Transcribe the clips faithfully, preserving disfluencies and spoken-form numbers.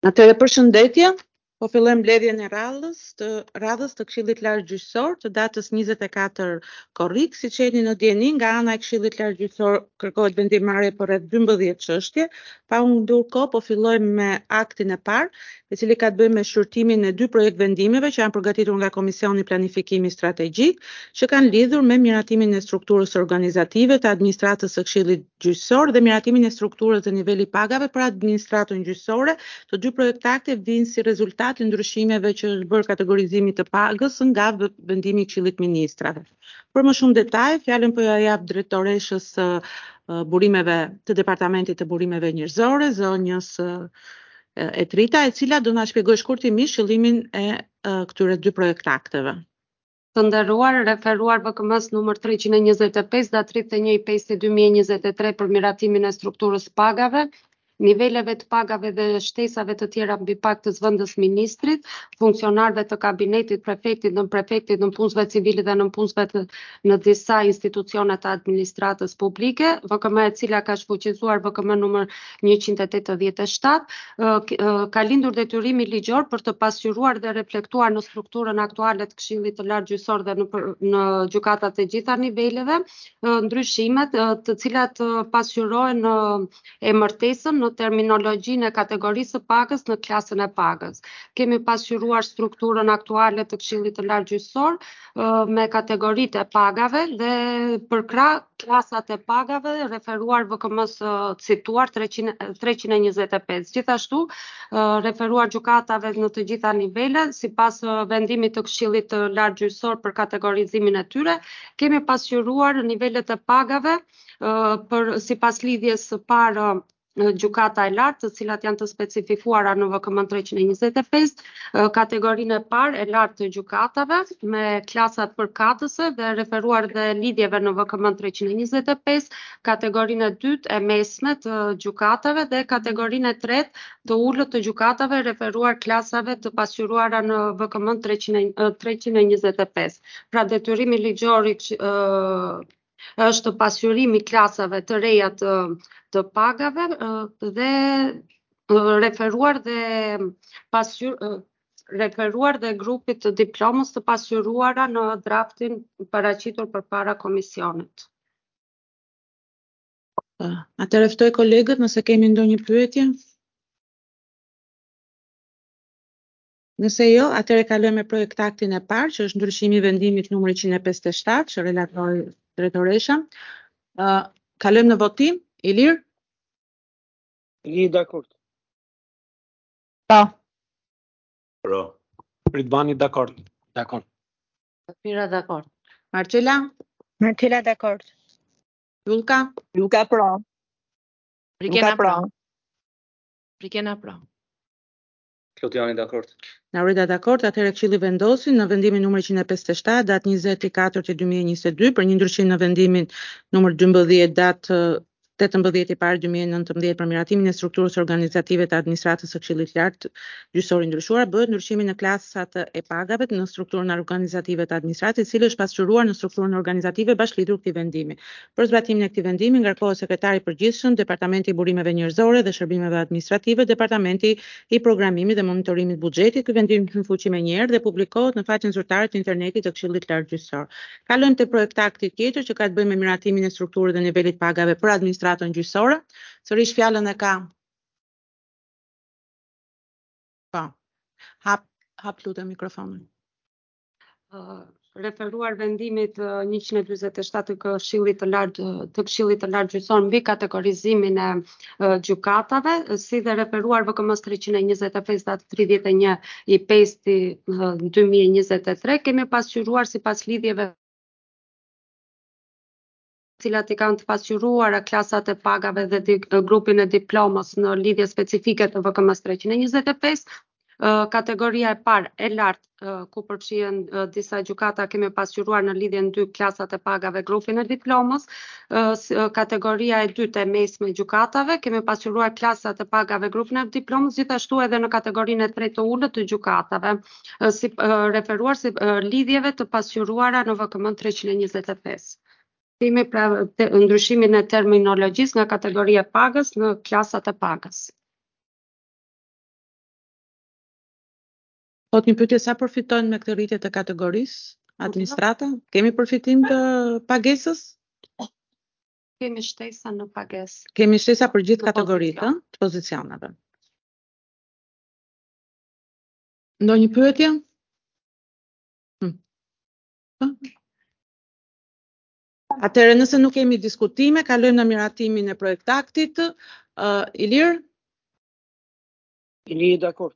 Atëre përshëndetje, po fillojmë mbledhjen e radhës të radhës të Këshillit Lartgjyqësor të datës njëzet e katër korrik, siç jeni në dieni, nga ana e Këshillit Lartgjyqësor kërkohet vendimmarrje për rreth dymbëdhjetë çështje. Pa hundur kohë, po fillojmë me aktin e parë, i cili ka të bëjë me shqyrtimin e dy projekt vendimeve që janë përgatitur nga Komisioni Planifikimi Strategjik, që kanë lidhur me miratimin e strukturës organizative të administratës së Këshillit Gjyqësor dhe miratimin e strukturës dhe nivelit pagave për administratën gjyqësore. Të dy projektakte vinë si rezultat të ndryshimeve që është bërë kategorizimi të pagës nga vendimi i Këshillit Ministrave. Për më shumë detaje, fjalën po ja jap drejtoreshës së burimeve të Departamentit të Burimeve Njerëzore, zonjës Etrita, e cila do na shpjegojë shkurtimisht qëllimin e këtyre dy projektakteve. Të nderuar, referuar V K M-s numër treqind e njëzet e pesë datë tridhjetë e një i pesë dy mijë e njëzet e tre për miratimin e strukturës pagave, niveleve të pagave dhe shtesave të tjera mbi pagë të zëvendës ministrit, funksionarëve të kabinetit, prefektit, nënprefektit, nënpunësve civilë dhe nënpunësve të në disa institucione të administratës publike, V K M e cila ka shfuqizuar V K M numër njëqind e tetëdhjetë e shtatë, ka lindur detyrimi ligjor për të pasqyruar dhe reflektuar në strukturën aktuale të Këshillit të Lartgjyqësor dhe në, në gjykatat e gjitha niveleve, ndryshimet të cilat pasqyrojnë emërtesën në terminologjinë e kategorisë së pagës në klasën e pagës. Kemi pasqyruar strukturën aktuale të Këshillit të Lartgjyqësor me kategoritë e pagave dhe përkrah klasat e pagave referuar V K M-s cituar treqind e njëzet e pesë. Gjithashtu referuar gjykatave në të gjitha nivelet, sipas vendimit të Këshillit të Lartgjyqësor për kategorizimin e tyre, kemi pasqyruar nivelet e pagave për sipas lidhjes së parë gjykata e lartë, të cilat janë të specifikuara në V K M treqind e njëzet e pesë, kategorinë e parë e lartë të gjykatave me klasat përkatëse dhe referuar dhe lidhjeve në V K M treqind e njëzet e pesë, kategorinë e dytë e mesme të gjykatave dhe kategorinë e tretë të ulët të gjykatave referuar klasave të pasqyruara në V K M treqind e njëzet e pesë. Pra detyrimi ligjor është pasqyrimi i klasave të reja të, të pagave dhe referuar dhe pasqyr referuar dhe grupit të diplomës të pasqyruara në draftin paraqitur përpara komisionit. Atëherë ftoj kolegët nëse kemi ndonjë pyetje. Nëse jo, atëherë kalojmë me projektaktin e parë, që është ndryshimi i vendimit numër njëqind e pesëdhjetë e shtatë, që relatori drejtoresha. Uh, kalojmë në votim, Ilir? Ilir dakord. Po. Pro. Ridvani dakord. Dakord. Safira dakord. Marcela? Marcela dakord. Julka? Julka pro. Rikena pro. Rikena pro. Klotiani dakord. Naurida dakord, atëherë Këshilli vendosi në vendimin numër njëqind e pesëdhjetë e shtatë datë njëzet e katërt e dy mijë e njëzet e dy për një ndryshim në vendimin numër dymbëdhjetë datë tetëmbëdhjetë i parë dy mijë e nëntëmbëdhjetë për miratimin e strukturës organizative të administratës së Këshillit Lartgjyqësor i ndryshuar, bëhet ndryshimi në klasat e pagave në strukturën organizative të administratës, i cili është pasqyruar në strukturën organizative bashkëlidhur këtij vendimi. Për zbatimin e këtij vendimi ngarkohet sekretari i përgjithshëm, Departamenti i Burimeve Njerëzore dhe Shërbimeve Administrative, Departamenti i Programimit dhe Monitorimit të Buxhetit. Ky vendim hyn fuqi menjëherë dhe publikohet në faqen zyrtare të internetit të Këshillit Lartgjyqësor. Kalojmë te projektakti tjetër që ka të bëjë me miratimin e strukturës dhe nivelit pagave për administratën gjyqësore. Sërish fjalën e ka. Po. Hap hap lutem mikrofonin. Uh, referuar vendimit uh, njëqind e dyzet e shtatë të Këshillit të Lartë të Këshillit të Lartgjyqësor mbi kategorizimin e uh, gjykatave, si dhe referuar V K M-s treqind e njëzet e pesë datë tridhjetë e një i pesë dy mijë e njëzet e tre, kemi pasqyruar sipas lidhjeve cilat i kanë të pasqyruara klasat e pagave dhe di, grupin e diplomës në lidhje specifike të V K M-s treqind e njëzet e pesë. Kategoria e parë e lartë ku përfshihen disa gjykata kemi pasqyruar në lidhje në dy klasat e pagave grupin e diplomës. Kategoria e dytë e mesme gjykatave kemi pasqyruar klasat e pagave grupin e diplomës, gjithashtu edhe në kategorinë e tretë të ulët të gjykatave, si referuar si lidhjeve të pasqyruara në V K M treqind e njëzet e pesë. Kemi pra ndryshimin e terminologjisë nga kategoria e pagës në klasat e pagës. Po një pyetje, sa përfitojnë me këtë rritje të kategorisë administrata? Kemi përfitim të pagesës? Kemi shtesa në pagesë. Kemi shtesa për gjithë Në kategoritë, pozicion. ë, të pozicioneve. Ndonjë pyetje? Hm. Ë? Atëherë, nëse nuk kemi diskutime, kalojmë në miratimin e projektaktit. Uh, Ilir, Ili dakord.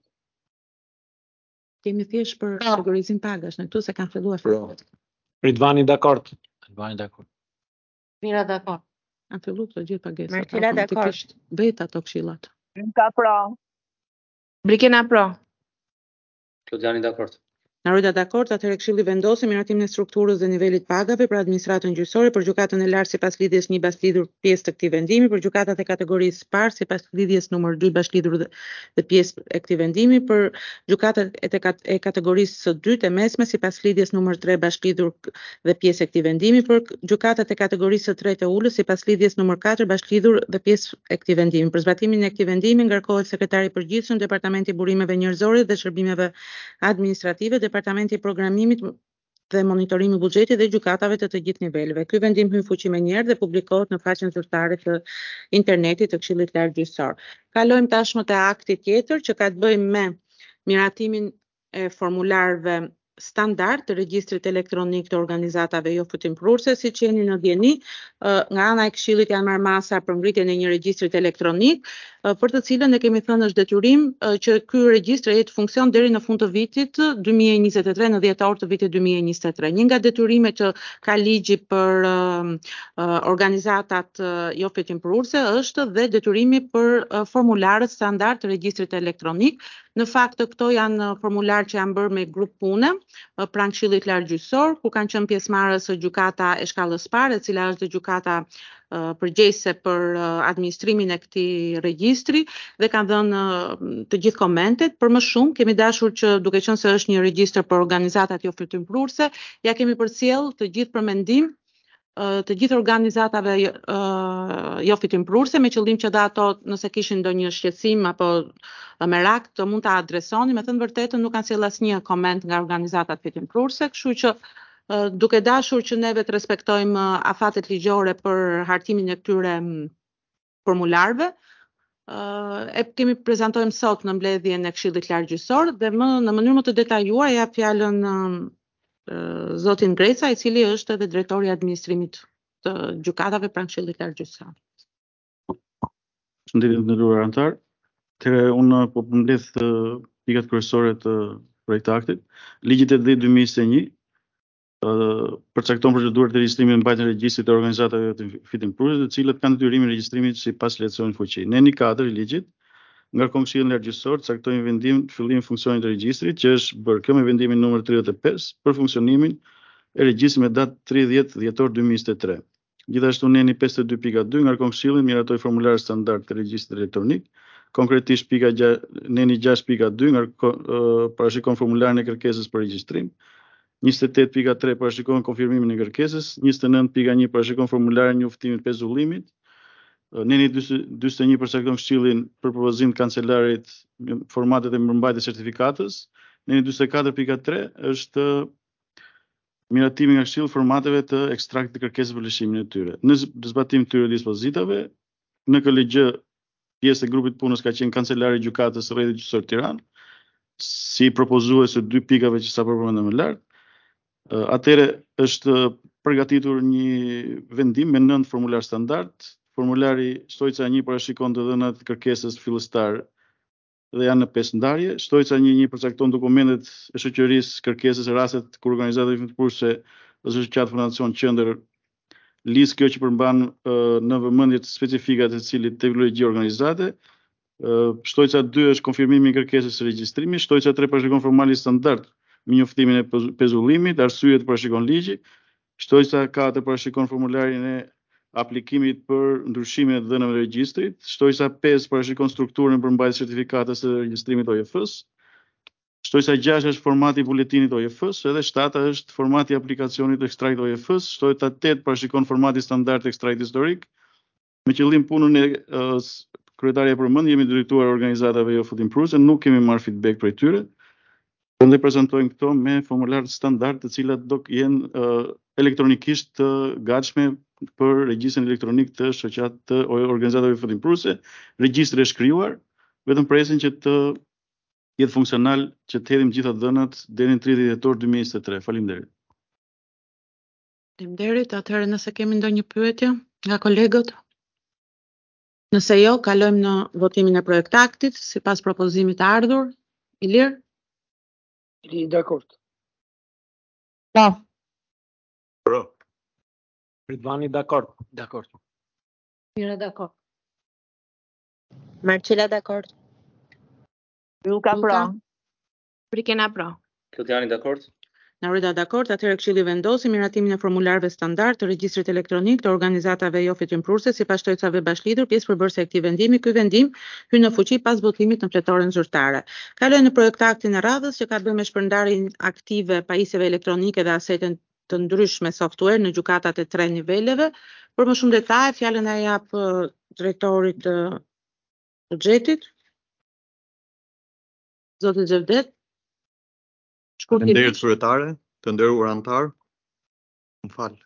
kemi thjesht për kategorizimin pagash, në këtu se kanë filluar fjalët. Ridvani dakord. Ridvani dakord. Mira dakord. Kanë filluar të gjithë pagesat. Martela, automatikisht bëhet ato këshillat. Ka pra. Brikena pro. Klodiani dakord. Naruda dakord, atëherë Këshilli vendosi miratimin e strukturës dhe nivelit pagave për administratën gjyqësore për gjykatën e lartë sipas lidhjes një bashkëlidhur pjesë të këtij vendimi, për gjykatat e kategorisë parë sipas lidhjes numër dy bashkëlidhur dhe, dhe pjesë e këtij vendimi, për gjykatat e, kat e kategorisë së dytë e mesme sipas lidhjes numër tre bashkëlidhur dhe pjesë e këtij vendimi, për gjykatat e kategorisë së tretë e ulës sipas lidhjes numër katër bashkëlidhur dhe pjesë e këtij vendimi. Për zbatimin e këtij vendimi ngarkohet sekretari i përgjithshëm Departamenti i Burimeve njerëzore dhe Shërbimeve administrative, Departamenti i Programimit dhe Monitorimit Buxhetit dhe gjykatave të të gjithë niveleve. Ky vendim hyn fuqi më njëherë dhe publikohet në faqen zyrtare të internetit të Këshillit Lartë Gjyqësor. Kalojmë tashmë te akti tjetër që ka të bëjë me miratimin e formularëve standard të regjistrit elektronik të organizatave jo futimprurse, siç jeni në dieni, nga ana e Këshillit janë marrë masa për ngritjen e një regjistrit elektronik, për të cilën ne kemi thënë është detyrim që ky regjistër jetë funksion deri në fund të vitit dy mijë e njëzet e tre, në dhjetor të vitit dy mijë e njëzet e tre. Një nga detyrimet që ka ligji për uh, uh, organizatat uh, jo futimprurse është dhe detyrimi për uh, formularët standard të regjistrit elektronik. Në fakt këto janë formular që janë bërë me grup pune uh, pranë Këshillit Lartë Gjyqësor, ku kanë qenë pjesëmarrës gjykata e shkallës parë, e cila është gjykata uh, përgjegjëse për uh, administrimin e këtij regjistri dhe kanë dhënë uh, të gjithë komentet. Për më shumë kemi dashur që, duke qenë se është një regjistër për organizatat jo futimprurse, ja kemi përcjell të gjithë për mendim të gjithë organizatave uh, jo futimprurse, me qëllim që dhe ato nëse kishin ndonjë shqetësim apo merak të mund ta adresoni. Me thënë vërtetën nuk kanë sjell asnjë koment nga organizatat futimprurse, kështu që uh, duke dashur që neve të respektojmë afatet ligjore për hartimin e këtyre formularëve, uh, e kemi prezantojmë sot në mbledhjen e Këshillit Lartë Gjyqësor dhe më në mënyrë më të detajjuar jap fjalën uh, zotin Greca, i cili është edhe drejtori i administrimit të gjykatave pranë Këshillit Lartë Gjyqësor. Përshëndetje të nderuar anëtar. Atëherë unë po përmbledh pikat kryesore të projektaktit. Ligji tetëdhjetë dy mijë e njëzet e një uh, përcakton procedurat e regjistrimit dhe mbajtjes në regjistrit të organizatave të futimprurse, të cilët kanë detyrimin e regjistrimit sipas lehtësimit fuqi. Neni katër i ligjit ngarkon Këshillin Lartë Gjyqësor të caktojë vendim të fillimit funksionit të regjistrit, që është bërë kjo me vendimin numër tridhjetë e pesë për funksionimin e regjistrit me datë tridhjetë dhjetor dy mijë e njëzet e tre. Gjithashtu neni pesëdhjetë e dy pikë dy ngarkon Këshillin miratoi formular standard të regjistrit elektronik. Konkretisht pika neni gjashtë pikë dy ngarkon uh, parashikon formularin e kërkesës për regjistrim. njëzet e tetë pikë tre parashikon konfirmimin e kërkesës. njëzet e nëntë pikë një parashikon formularin e njoftimit pezullimit. Neni dyzet e një përcakton Këshillin për propozim të kancelarit formatet e mbërmbajtjes certifikatës. Neni dyzet e katër pikë tre është miratimi nga Këshilli formateve të ekstraktit të kërkesës për lëshimin e tyre. Në zbatim të këtyre dispozitave, në K L G pjesë e grupit punës ka qenë kancelari i gjykatës Rrethit Gjyqësor Tiranë, si propozues së dy pikave që sapo përmendëm më lart. Atëherë është përgatitur një vendim me nëntë formular standard. Formulari shtojca një parashikon të dhënat kërkesës fillestar dhe janë në pesë ndarje. Shtojca një një përcakton dokumentet e shoqërisë kërkesës e rastet kur organizatat futimprurse ose shoqata fondacion qendër listë kjo që përmban uh, në vëmendje të specifika të cilit teknologji organizate. Uh, shtojca dy është konfirmimi i kërkesës së regjistrimit. Shtojca tre parashikon formali standard me njoftimin e pezullimit, arsyet parashikon ligji. Shtojca katër parashikon formularin e aplikimit për ndryshimin e dhënave të regjistrit. Shtojca pesë parashikon strukturën për mbajtje certifikatës së regjistrimit O J F-s. Shtojca gjashtë është formati i buletinit O J F-s, edhe shtata është formati i aplikacionit të ekstraktit O J F-s. Shtojca tetë parashikon formati standard të ekstraktit historik. Me qëllim punën e uh, kryetaria e përmend, jemi drejtuar organizatave jo futimprurse, nuk kemi marrë feedback prej tyre. Prandaj prezantojmë këto me formular standard të cilat do të jenë uh, elektronikisht të gatshme për regjistrin elektronik të shoqat të organizatave fundimpruse, regjistri i shkruar, vetëm presin që të jetë funksional që të hedhim gjitha dhënat deri në tridhjetë dhjetor dy mijë e njëzet e tre. Faleminderit. Faleminderit. Atëherë nëse kemi ndonjë pyetje nga kolegët? Nëse jo, kalojmë në votimin e projektaktit sipas propozimit të ardhur. Ilir? Ili dakord. Po. Pro. Ridvani dakord. Dakord. Mira dakord. Marcela dakord. Luka Luka? Brikena pro. Klodiani dakord. Narida dakord, atëherë Këshilli vendosi miratimin e formularëve standard të regjistrit elektronik të organizatave jo fitimprurse sipas shtrecave bashkëlidhur, pjesë përbërëse e këtij vendimi. Ky vendim hyn në fuqi pas votimit në fletoren zyrtare. Kalojmë në projektaktin e radhës që ka të bëjë me shpërndarjen aktive pajisjeve elektronike dhe asete të ndryshme software në gjykatat e tre niveleve. Për më shumë detaje, fjalën e jap uh, drejtorit të uh, buxhetit. Zoti Xhevdet. Faleminderit kryetare, të nderuar antar. Më fal.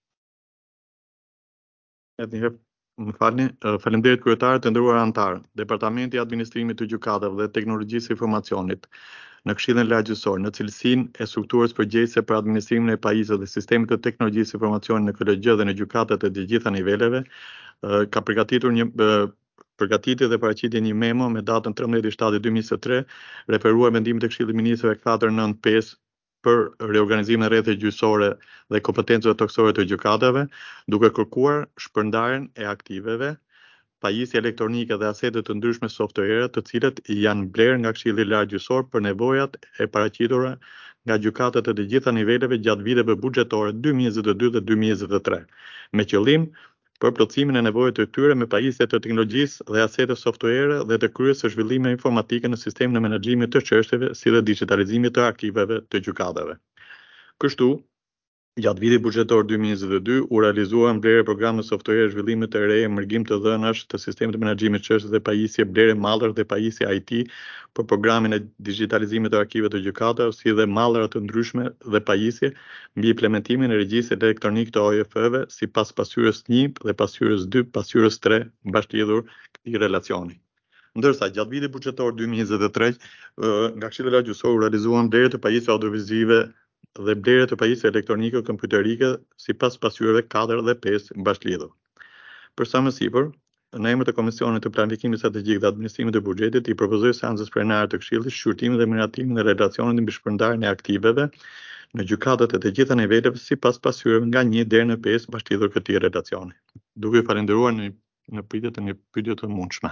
Edhe një herë, më falni. Faleminderit kryetare, të nderuar antar. Departamenti i Administrimit të Gjykatave dhe Teknologjisë së Informacionit në Këshillin Largjësor në cilësinë e strukturës përgjegjëse për administrimin e pajisjeve dhe sistemit të teknologjisë së informacionit në K L G dhe në gjykatat e të gjitha niveleve, ka përgatitur një përgatitje dhe paraqitje një memo me datën trembëdhjetë shtator dy mijë e njëzet e tre, referuar vendimit të Këshillit të Ministrave katër nëntë pesë për reorganizimin e rrethet gjyqësore dhe kompetencave toksore të gjykatave, duke kërkuar shpërndarjen e aktiveve, pajisje elektronike dhe asete të ndryshme software, të cilët janë blerë nga Këshilli i Lartë Gjyqësor për nevojat e paraqitura nga gjykatat e të gjitha niveleve gjatë viteve buxhetore dy mijë e njëzet e dy dhe dy mijë e njëzet e tre, me qëllim për plotësimin e nevojave të tyre me pajisje të teknologjisë dhe asete software dhe të kryes së zhvillimit informatike në sistemin e menaxhimit të çështjeve si dhe digitalizimit të arkiveve të gjykatave. Kështu, gjatë vitit buxhetor dy mijë e njëzet e dy u realizuan blerje programe software zhvillimit të re, emergim të dhënash të sistemit të menaxhimit të çështjeve dhe pajisje blerje mallër dhe pajisje I T për programin e digitalizimit të arkiveve të gjykatave, si dhe mallra të ndryshme dhe pajisje mbi implementimin e regjistrit elektronik të O I F-ve sipas pasqyrës një dhe pasqyrës dy, pasqyrës tre bashkëlidhur këtij relacioni. Ndërsa gjatë vitit buxhetor dy mijë e njëzet e tre, nga Këshilli i Lartë Gjyqësor u realizuan blerje të pajisjeve audiovizive dhe blerje të pajisjeve elektronike kompjuterike sipas pasqyrave katër dhe pesë bashkëlidhur. Për sa më sipër, në emër të Komisionit të Planifikimit Strategjik dhe Administrimit të Buxhetit, i propozoj seancës plenare të Këshillit shqyrtimin dhe miratimin e relacionit mbi shpërndarjen e aktiveve në gjykatat e të gjitha niveleve sipas pasqyrave nga një deri në pesë bashkëlidhur këtij relacioni. Duke ju falendëruar në në pyetje të një pyetje të mundshme.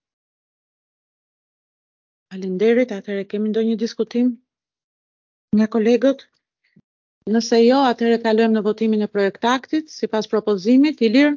Faleminderit. Atëherë kemi ndonjë diskutim nga kolegët? Nëse jo, atëherë kalojmë në votimin e projektaktit sipas propozimit. Ilir?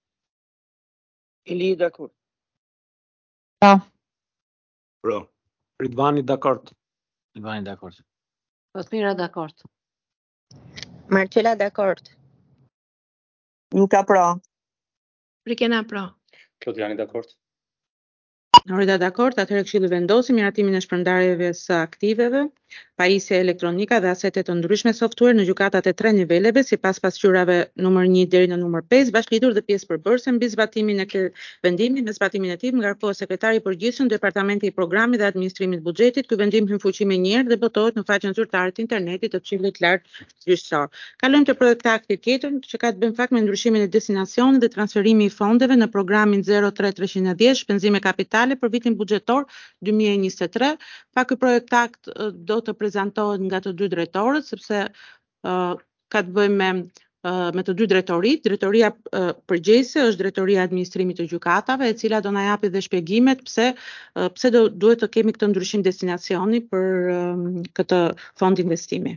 Ili dakord. Po. Pro. Ridvani dakord. Ridvani dakord. Mira dakord. Marcela dakord. Luka pro. Brikena pro. Klodiani dakord. Norida dakord, atëherë Këshilli vendosi miratimin e shpërndarjeve së aktiveve, pajisje elektronika dhe asete të ndryshme software në gjykatat e tre niveleve sipas pasqyrave numër një deri në numër pesë bashkëlidhur dhe pjesë përbërëse mbi zbatimin e këtij vendimi. Me zbatimin e tij ngarkohet sekretari i përgjithshëm Departamenti i Programit dhe Administrimit të Buxhetit. Ky vendim hyn fuqi me një herë dhe botohet në faqen zyrtare të internetit të Këshillit të Lartë Gjyqësor. Kalojmë te projektakti tjetër që ka të bëjë fakt me ndryshimin e destinacionit dhe transferimi i fondeve në programin zero tre treqind e dhjetë shpenzime kapitale për vitin buxhetor dy mijë e njëzet e tre. Pa ky projektakt do të prezantohet nga të dy drejtorët sepse uh, ka të bëjë me uh, me të dy drejtoritë. Drejtoria uh, përgjegjëse është drejtoria e administrimit të gjykatave, e cila do na japi dhe shpjegimet pse uh, pse do duhet të kemi këtë ndryshim destinacioni për um, këtë fond investimi.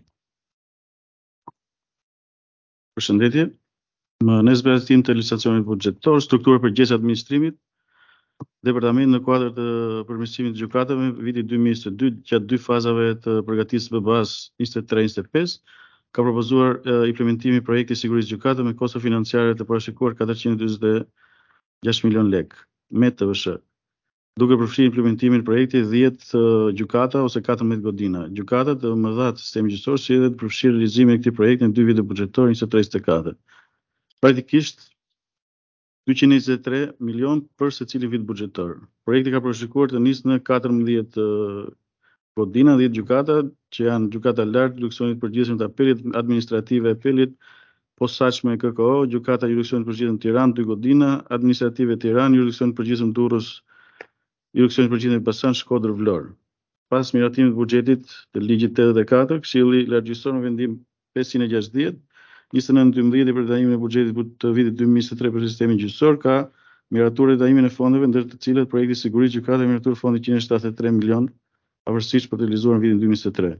Përshëndetje. Në zbatimin të legislacionit buxhetor, struktura përgjegjëse e administrimit, Departamenti në kuadër të përmirësimit të gjykatave viti dy mijë e njëzet e dy gjatë dy fazave të përgatitjes B B A-s njëzet e tre njëzet e pesë ka propozuar uh, implementimin e projektit sigurisë gjykatave me kosto financiare të parashikuar katërqind e dyzet e gjashtë milion lekë me T V S H. duke përfshirë implementimin e projektit dhjetë uh, gjykata ose katërmbëdhjetë godina. Gjykatat të mëdha të sistemit gjyqësor si edhe të përfshirë realizimin e këtij projekti në dy vite buxhetor njëzet e tre njëzet e katër. Praktikisht dyqind e njëzet e tre milion për secili vit buxhetor. Projekti ka parashikuar të nisë në katërmbëdhjetë uh, godina, dhjetë gjykata që janë gjykata lart, jurisdiksionit përgjithshëm të apelit administrative e apelit, posaçme K K O, gjykata jurisdiksionit përgjithshëm Tiranë, dy godina, administrative Tiranë, jurisdiksionit përgjithshëm Durrës, jurisdiksionit përgjithshëm Elbasan, Shkodër, Vlorë. Pas miratimit të buxhetit të ligjit tetëdhjetë e katër, Këshilli Lartgjyqësor në vendim pesëqind e gjashtëdhjetë, njëzet e nëntë dymbëdhjetë për tanimin e buxhetit të vitit dy mijë njëzet e tre për sistemin gjyqësor ka miratuar tanimin e fondeve, ndër të cilat projekti sigurisë gjykata miratuar fondi njëqind e shtatëdhjetë e tre milion, pavarësisht për të realizuar në vitin dy mijë njëzet e tre.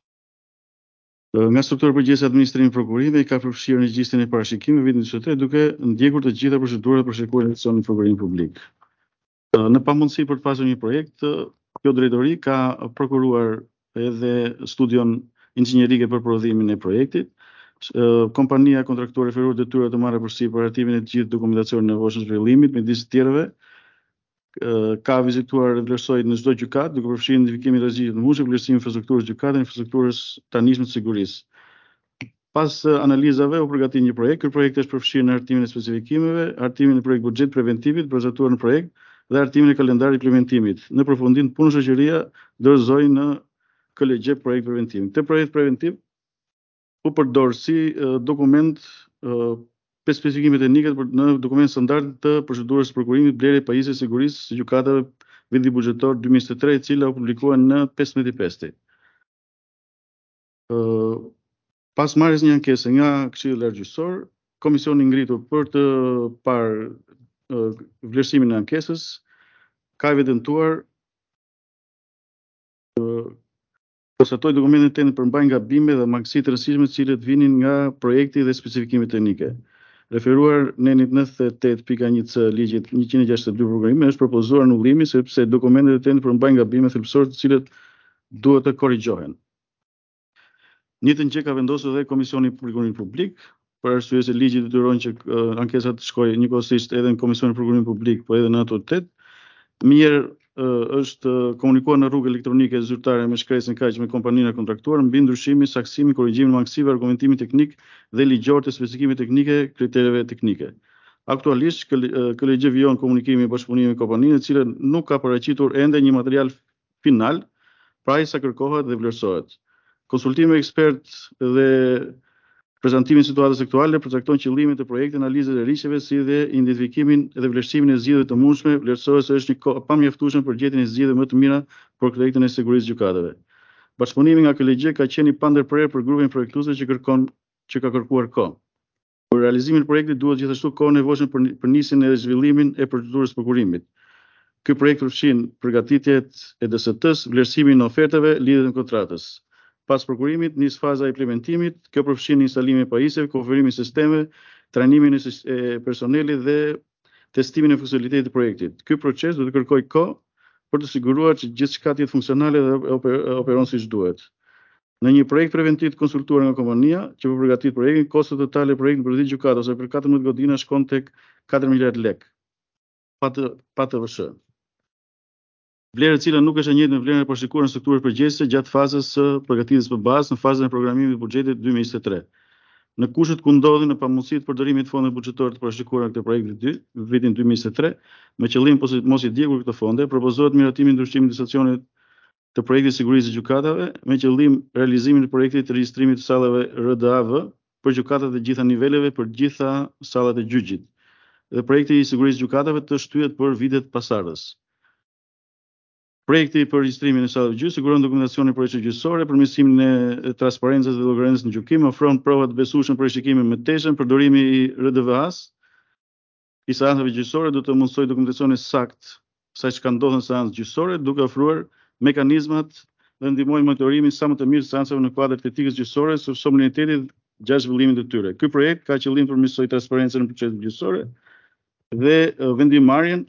Nga struktura përgjithëse e administrimit prokurimit ka përfshirë në regjistrin e parashikimeve vitin dy mijë njëzet e tre duke ndjekur të gjitha procedurat për shekuar eleksionin në prokurim publik. Në pamundësi për të pasur një projekt, kjo drejtori ka prokuruar edhe studion inxhinerike për prodhimin e projektit. Kompania kontraktuar referuar detyra të marrë përsipër paratimin e të gjithë dokumentacionit nevojshëm zhvillimit midis të tjerëve. Ka vizituar dhe vlerësoi në çdo gjykatë duke përfshirë identifikimin e rrezikeve të mundshme, vlerësimin e infrastrukturës gjykatare, infrastrukturës tanishme të sigurisë. Pas analizave u përgatit një projekt. Ky projekt është përfshirë në hartimin e specifikimeve, hartimin e projekt buxhet preventivit prezantuar në projekt dhe hartimin e kalendarit implementimit. Në përfundim, punë shoqëria dorëzoi në K L G projekt preventiv. Këtë projekt preventiv u përdor si uh, dokument uh, për specifikime teknike në dokument standard të procedurës prokurimit blerje pajisje sigurisë së gjykatave viti buxhetor dy mijë njëzet e tre, e cila u publikuan në pesëmbëdhjetë i pesti. Uh, pas marrjes një ankese nga Këshilli Lartgjyqësor, komisioni ngritur për të parë uh, vlerësimin e ankesës ka evidentuar uh, konstatoi dokumentet të përmbajnë gabime dhe mangësi të rëndësishme të cilët vinin nga projekti dhe specifikimet teknike. Referuar në nëntëdhjetë e tetë pika një C ligjit njëqind e gjashtëdhjetë e dy programimi është propozuar anullimi sepse dokumentet e tjera përmbajnë gabime thelbësore të cilët duhet të korrigjohen. Njëjtën gjë ka vendosur dhe Komisioni i Prokurimit Publik, për arsye se ligji detyron që uh, ankesa të shkojë njëkohësisht edhe në Komisionin e Prokurimit Publik, po edhe në autoritet. Mirë uh, është uh, komunikuar në rrugë elektronike zyrtare me shkresën kaq me kompaninë kontraktuar mbi ndryshimin, saksimin, korrigjimin, mangësive, argumentimin teknik dhe ligjor të specifikimeve teknike, kritereve teknike. Aktualisht K L G vijon komunikimi e bashkëpunimit me kompaninë, e cila nuk ka paraqitur ende një material final, pra sa kërkohet dhe vlerësohet. Konsultimi me ekspert dhe prezantimin e situatës aktuale përcakton qëllimet e projektit, analizën e rrjeqeve si dhe identifikimin dhe vlerësimin e zgjedhjeve të mundshme, vlerësohet se është një kohë pamjaftueshme për gjetjen e zgjedhjeve më të mira për projektin e sigurisë gjykatave. Bashkëpunimi nga K L G ka qenë i pandërprer për grupin projektues që kërkon që ka kërkuar kohë. Për realizimin e projektit duhet gjithashtu kohë nevojshme për, për nisjen e zhvillimin e procedurës prokurimit. Ky projekt përfshin përgatitjet e D S T-s, vlerësimin e ofertave, lidhjen e kontratës. Pas prokurimit nis faza e implementimit, kjo përfshin instalimin e pajisjeve, konfigurimin e sistemeve, trajnimin e personelit dhe testimin e funksionalitetit të projektit. Ky proces do të kërkojë kohë për të siguruar që gjithçka të jetë funksionale dhe operon siç duhet. Në një projekt preventiv të konsultuar nga kompania që po përgatit projektin, kosto totale e projektit për të gjykatë ose për katërmbëdhjetë godina shkon tek katër miliardë lekë. Pa të pa të vëshë. Vlerë e cila nuk është e njëjtë me vlerën e parashikuar në strukturën përgjithëse gjatë fazës së përgatitjes së bazë në fazën e programimit të buxhetit dy mijë njëzet e tre. Në kushtet ku ndodhin në pamundësi të përdorimit të fondeve buxhetore të parashikuara në këtë projekt dy, vitin dy mijë njëzet e tre, me qëllim mos i djegur këto fonde, propozohet miratimi i ndryshimit të stacionit të projektit sigurisë së gjykatave me qëllim realizimin e projektit të regjistrimit të sallave R D A V për gjykatat të gjitha niveleve për gjitha sallat e gjyqit. Dhe projekti i sigurisë së gjykatave të shtyhet për vitet pasardhës. Projekti për regjistrimin e sallave gjyq siguron dokumentacionin e procedurës gjyqësore, përmirësimin e transparencës dhe llogarisë në gjykim, ofron prova të besueshme për rishikimin më teshëm, përdorimi i R D V A-s i seancave gjyqësore do të mundsojë dokumentacionin sakt sa çka ndodhen në seancë gjyqësore, duke ofruar mekanizmat dhe ndihmojnë monitorimin sa më të mirë të seancave në kuadër të etikës gjyqësore së solenitetit gjatë zhvillimit të tyre. Ky projekt ka qëllim të përmirësojë transparencën në procesin gjyqësor dhe vendimarrjen.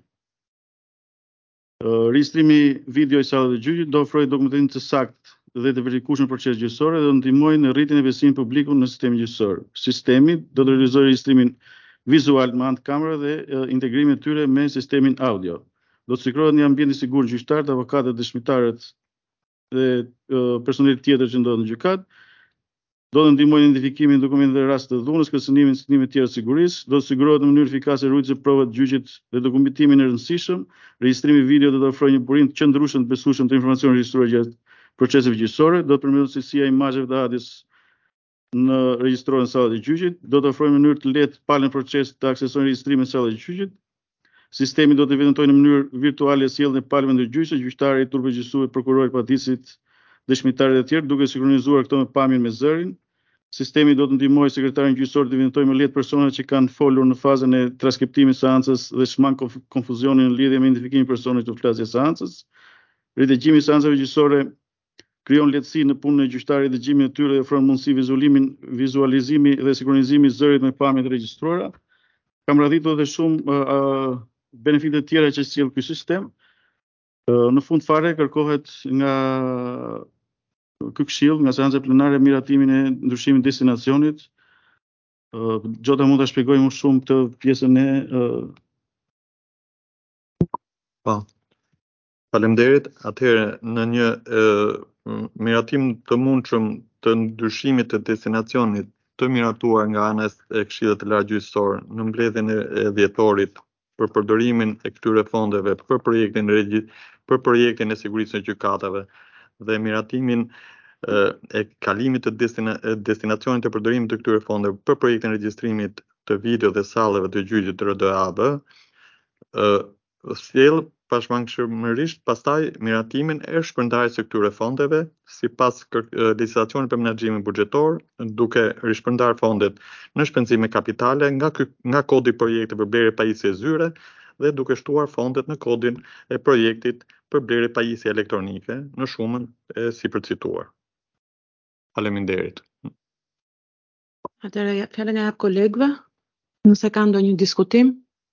Uh, Regjistrimi video i sallave të gjyqit do ofrojë dokumentimin të saktë dhe të verifikueshëm për procesin gjyqësor dhe do ndihmojë në rritjen e besimit publiku në sistemin gjyqësor. Sistemi do të realizojë regjistrimin vizual me anë të kamerave dhe uh, integrimin e tyre me sistemin audio. Do të sigurohet një ambient i sigurt gjyqtarët, avokatët, dëshmitarët dhe uh, personelit tjetër që ndodhen në gjykat. Do të ndihmojnë identifikimin e dokumenteve në rast të dhunës, kërcënimin, insistimin e tjera të sigurisë. Do të sigurohet në mënyrë efikase ruajtja e provave të gjyqit dhe dokumentimin e rëndësishëm. Regjistrimi video do të ofrojë një burim të qëndrueshëm të besueshëm të informacionit regjistruar gjatë proceseve gjyqësore. Do të përmirësohet cilësia e imazheve të hadis në regjistrorën e sallat e gjyqit. Do të ofrojë në mënyrë të lehtë palën proces të aksesojnë regjistrimin e sallat e gjyqit. Sistemi do të evidentojë në mënyrë virtuale sjelljen e palëve ndër gjyqe, gjyqtarë, turpëgjyqësues, prokurorë, paditësit, dëshmitarët e tjerë, duke sinkronizuar këto me pamjen me zërin. Sistemi do të ndihmojë sekretarin gjyqësor të evidentojë më lehtë personat që kanë folur në fazën e transkriptimit të seancës dhe shmang konf konfuzionin në lidhje me identifikimin e personave të flasjes së seancës. Redigjimi i seancave gjyqësore krijon lehtësi në punën e gjyqtarit, dëgjimin e tyre dhe ofron mundësi vizualimin, vizualizimi dhe sinkronizimi i zërit me pamjet e regjistruara. Kam radhitur edhe shumë uh, uh, benefite tjera që sjell ky sistem. Uh, në fund fare kërkohet nga ky këshill, nga seanca plenare, miratimin e ndryshimit destinacionit. Uh, Gjota mund ta shpjegoj më shumë këtë pjesën e uh... Po. Faleminderit. Atëherë në një uh, miratim të mundshëm të ndryshimit të destinacionit të miratuar nga ana e Këshillit të Lartë Gjyqësor në mbledhjen e dhjetorit për përdorimin e këtyre fondeve për projektin e për projektin e sigurisë së gjykatave dhe miratimin e, e kalimit të destina, destinacionit të përdorimit të këtyre fondeve për projektin e regjistrimit të video dhe salleve të gjyqit R D A B, sjell pashmangshmërisht pastaj miratimin e shpërndarjes së këtyre fondeve sipas legjislacionit për menaxhimin buxhetor, duke rishpërndar fondet në shpenzime kapitale nga nga kodi i projektit për blerje pajisje zyre dhe duke shtuar fondet në kodin e projektit për blerje pajisje elektronike në shumën e sipërcituar. Faleminderit. Atëherë fjalën e jap kolegëve, nëse ka ndonjë diskutim.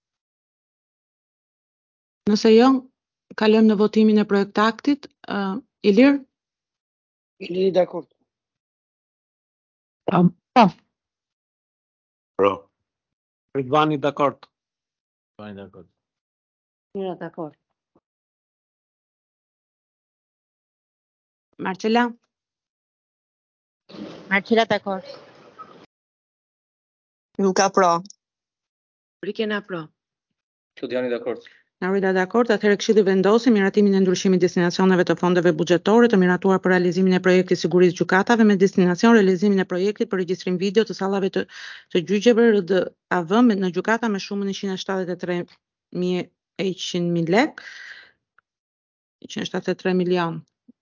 Nëse jo, kalojmë në votimin e projekt aktit. Uh, Ilir? Ilir dakord. Po. Po. Pro. Ridvani dakord. Ridvani dakord. Mira dakord. Marcela? Marcela dakord. Luka pro. Rikena pro. Klodiani dakord. Narida dakord, atëherë Këshilli vendosi miratimin e ndryshimit destinacioneve të fondeve buxhetore të miratuar për realizimin e projektit sigurisë gjykatave me destinacion realizimin e projektit për regjistrim video të sallave të, të gjyqeve R D A V në gjykata me shumën e njëqind e shtatëdhjetë e tre mijë e njëqind lek, njëqind e shtatëdhjetë e tre milion.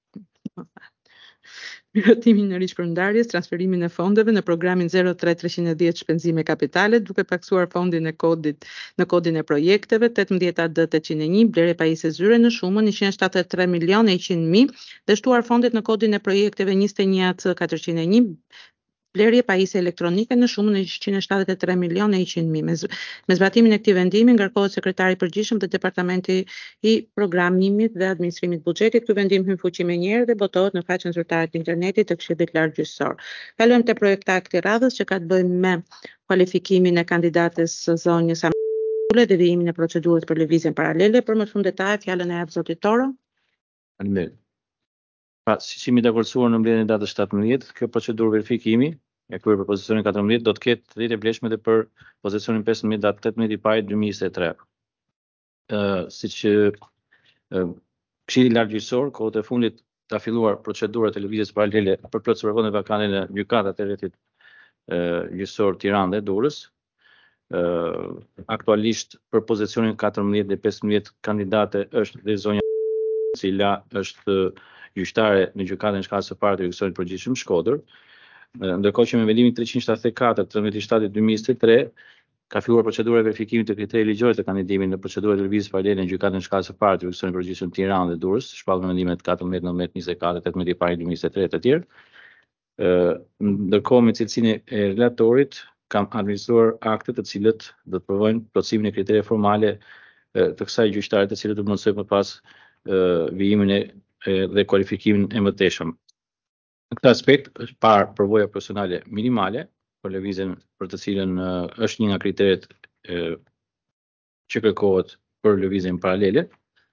Miratimin e rishpërndarjes, transferimin e fondeve në programin zero tre treqind e dhjetë shpenzime kapitale, duke paksuar fondin e kodit në kodin e projekteve tetëmbëdhjetë A D tetëqind e një, blerje pajisje zyre në shumën njëqind e shtatëdhjetë e tre milion e njëqind mijë dhe shtuar fondet në kodin e projekteve njëzet e një A C katërqind e një, blerje pajisje elektronike në shumën e njëqind e shtatëdhjetë e tre milion e njëqind mijë. Me, me zbatimin e këtij vendimi ngarkohet sekretari i përgjithshëm dhe departamenti i programimit dhe administrimit buxhetit. Ky vendim hyn fuqi më njëherë dhe botohet në faqen zyrtare të internetit të Këshillit Lartë Gjyqësor. Kalojmë te projekti akti radhës që ka të bëjë me kualifikimin e kandidates së zonjës Amule dhe vijimin e procedurës për lëvizjen paralele. Për më shumë detaje, fjalën e jap zotit Toro. Faleminderit. Pra, siç jemi dakordsuar në mbledhjen e datës shtatëmbëdhjetë, kjo procedurë verifikimi e kryer për pozicionin katërmbëdhjetë do të ketë të drejtë bleshme edhe për pozicionin pesëmbëdhjetë datë tetëmbëdhjetë i pari dy mijë e njëzet e tre. Ë, siç ë Këshilli i Lartë Gjyqësor kohët e fundit ka filluar procedurat e lëvizjes paralele për plotësuar fondet vakante në gjykatat e rrethit gjyqësor Tiranë dhe Durrës. Ë, aktualisht për pozicionin katërmbëdhjetë dhe pesëmbëdhjetë kandidate është dhe zonja e cila është gjyqtare në gjykatën e shkallës së parë të gjykatës së përgjithshëm Shkodër. Ndërkohë që me vendimin treqind e shtatëdhjetë e katër tridhjetë e shtatë dy mijë e njëzet e tre ka filluar procedura e verifikimit të kriterit ligjor të kandidimit në procedurën e lëvizjes paralele në gjykatën e shkallës së parë të gjykatës së përgjithshëm Tiranë dhe Durrës, shpallur me vendimet katërmbëdhjetë, nëntëmbëdhjetë, njëzet e katër, tetëmbëdhjetë i pari dy mijë e njëzet e tre të tjerë. Ë, ndërkohë me cilësinë e relatorit kam administruar akte të cilët do të provojnë plotësimin e kriterieve formale të kësaj gjyqtare, të cilët do të mundsojnë më pas vijimin e dhe kualifikimin e mëtejshëm. Në këtë aspekt është parë përvoja profesionale minimale për lëvizjen për të cilën është një nga kriteret që kërkohet për lëvizjen paralele.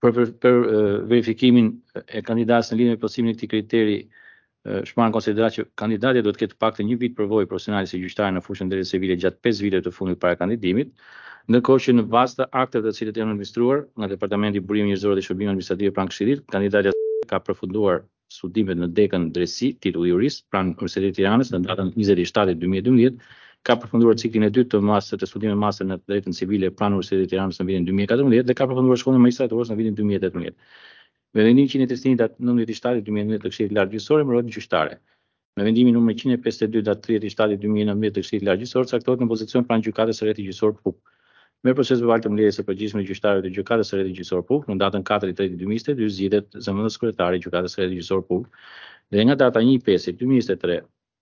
për, për, për uh, verifikimin e kandidatës në lidhje me plotësimin e këtij kriteri, uh, shmarr në konsiderat që kandidati do të ketë paktën një vit përvojë profesionale si gjyqtar në fushën drejtësisë civile gjatë pesë viteve të fundit para kandidimit, ndërkohë që në bazë të akteve të cilët janë administruar nga Departamenti i Burimit Njerëzor dhe Shërbimeve Administrative pranë Këshillit, kandidati ka përfunduar studimet në dekën drejtësi, titulli jurist pranë Universitetit të Tiranës në datën njëzet e shtatit dy mijë e dymbëdhjetë, ka përfunduar ciklin e dytë të master të studimeve master në drejtën civile pranë Universitetit të Tiranës në vitin dy mijë e katërmbëdhjetë dhe ka përfunduar shkollën magjistraturës në vitin dy mijë e tetëmbëdhjetë. Vendimi njëqind e tridhjetë e një datë nëntëdhjetë i shtatit dy mijë e nëntëdhjetë të Këshillit Lartë Gjyqësor emërohet gjyqtare. Në vendimin numër njëqind e pesëdhjetë e dy datë tridhjetë i shtatit dy mijë e nëntëdhjetë të Këshillit Lartë Gjyqësor caktohet në pozicion pranë gjykatës së rrethit gjyqësor P U K. Me proces verbal të mbledhjes së përgjithshme të gjyqtarëve të gjykatës së rrethit gjyqësor P U K në datën katër i tretit dy mijë e njëzet e dy zgjidhet zëvendës kryetari i gjykatës së rrethit gjyqësor P U K dhe nga data një i pesë dy mijë e njëzet e tre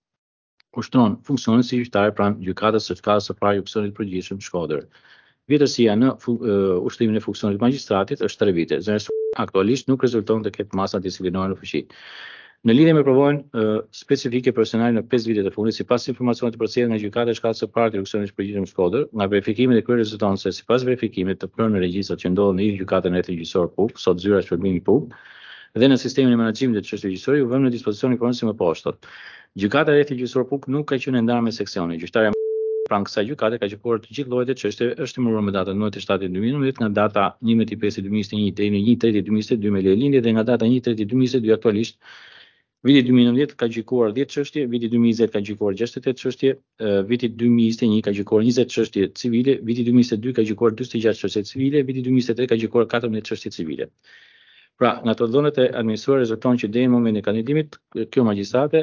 ushtron funksionin si gjyqtar pranë gjykatës së shkallës së parë gjykatës së përgjithshëm Shkodër. Vjetërsia në uh, ushtrimin e funksionit të magjistratit është tre vite, zërës aktualisht nuk rezulton të ketë masa disiplinore në fuqi. Në lidhje me provojën uh, specifike personale në pesë vitet e fundit, sipas informacionit të përcjellë nga gjykata e shkallës së parë të gjykatës së përgjithshëm Shkodër, nga verifikimet e kryer rezulton se sipas verifikimit të prerë në regjistrat që ndodhen në I gjykatën e rrethit gjyqësor P U K, sot zyra shpërbimi P U K, dhe në sistemin e menaxhimit të çështjeve gjyqësore u vënë në dispozicion informacion si më poshtë. Gjykata e rrethit gjyqësor P U K nuk ka qenë ndarë me seksione. Gjyqtarja pranë kësaj gjykate ka gjykuar të gjithë llojet e çështjeve, është imëruar me datën nëntëdhjetë e shtatit dy mijë e nëntëdhjetë nga data njëmbëdhjetë i pesë dy mijë e njëzet e një deri në një tret dy mijë e njëzet e dy me leje lindje dhe nga data një tret dy mijë e njëzet e dy aktualisht. Viti dy mijë e nëntëdhjetë ka gjykuar dhjetë çështje, viti dy mijë e njëzet ka gjykuar gjashtëdhjetë e tetë çështje, viti dy mijë e njëzet e një ka gjykuar njëzet çështje civile, viti dy mijë e njëzet e dy ka gjykuar dyzet e gjashtë çështje civile, viti dy mijë e njëzet e tre ka gjykuar katërmbëdhjetë çështje civile. Pra, nga të dhënat e administruar rezulton që deri në momentin e kandidimit kjo magjistrate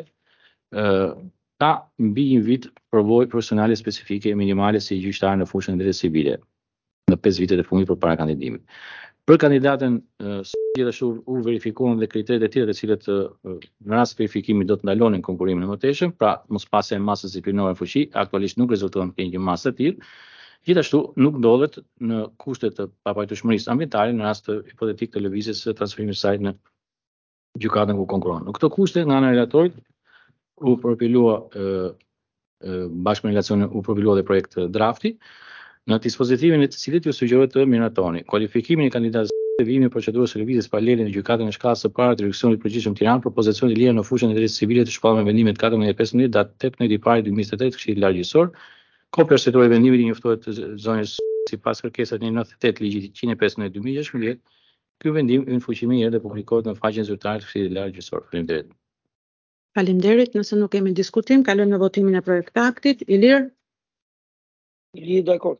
ë ka mbi një vit përvojë profesionale specifike minimale si gjyqtar në fushën e drejtësisë civile në pesë vitet e fundit përpara kandidimit. Për kandidatën gjithashtu u verifikuan dhe kriteret e tjera të cilët në rast verifikimi do të ndalonin konkurimin në mëteshëm, pra mos pasje masës disiplinore në fuqi, aktualisht nuk rezulton të një masë të tillë. Gjithashtu nuk ndodhet në kushtet të papajtueshmërisë ambientale në rast të hipotetik të lëvizjes së transferimit të saj në gjykatën ku konkuron. Në këto kushte nga ana e relatorit u përpilua bashkë me relacionin u përpilua dhe projekt drafti në dispozitimin e të cilit ju sugjerohet të miratoni kualifikimin e kandidatës të vijimit në procedurën e lëvizjes paralele në gjykatën e shkallës së parë të Gjykatës së përgjithshëm Tiranë për pozicion të lirë në fushën e drejtësisë civile të shpallur me vendimin katërmbëdhjetë e pesëmbëdhjetë datë tetëmbëdhjetë i parë dy mijë e njëzet e tre të Këshillit Lartë Gjyqësor. Kopja shtetërore e vendimit i njoftohet të zonës sipas kërkesave të nëntëdhjetë e tetë ligjit njëqind e pesëmbëdhjetë dy mijë e gjashtëmbëdhjetë. Ky vendim hyn në fuqi më herë dhe publikohet në faqen zyrtare të Këshillit Lartë Gjyqësor. Faleminderit. Faleminderit, nëse nuk kemi diskutim, kalojmë në votimin e projektaktit. Ilir? Ilir dakord.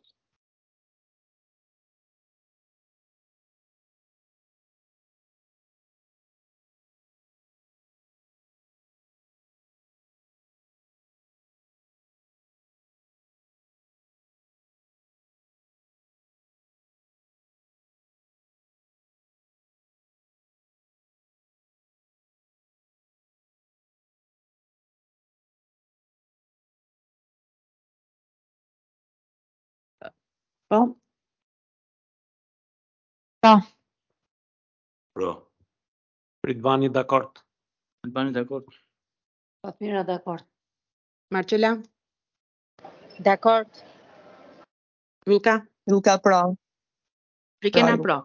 Po. Po. Pro. Pritbani dakord. Pritbani dakord. Fatmira dakord. Marcela? Dakord. Luka? Luka pro. Prikena pro.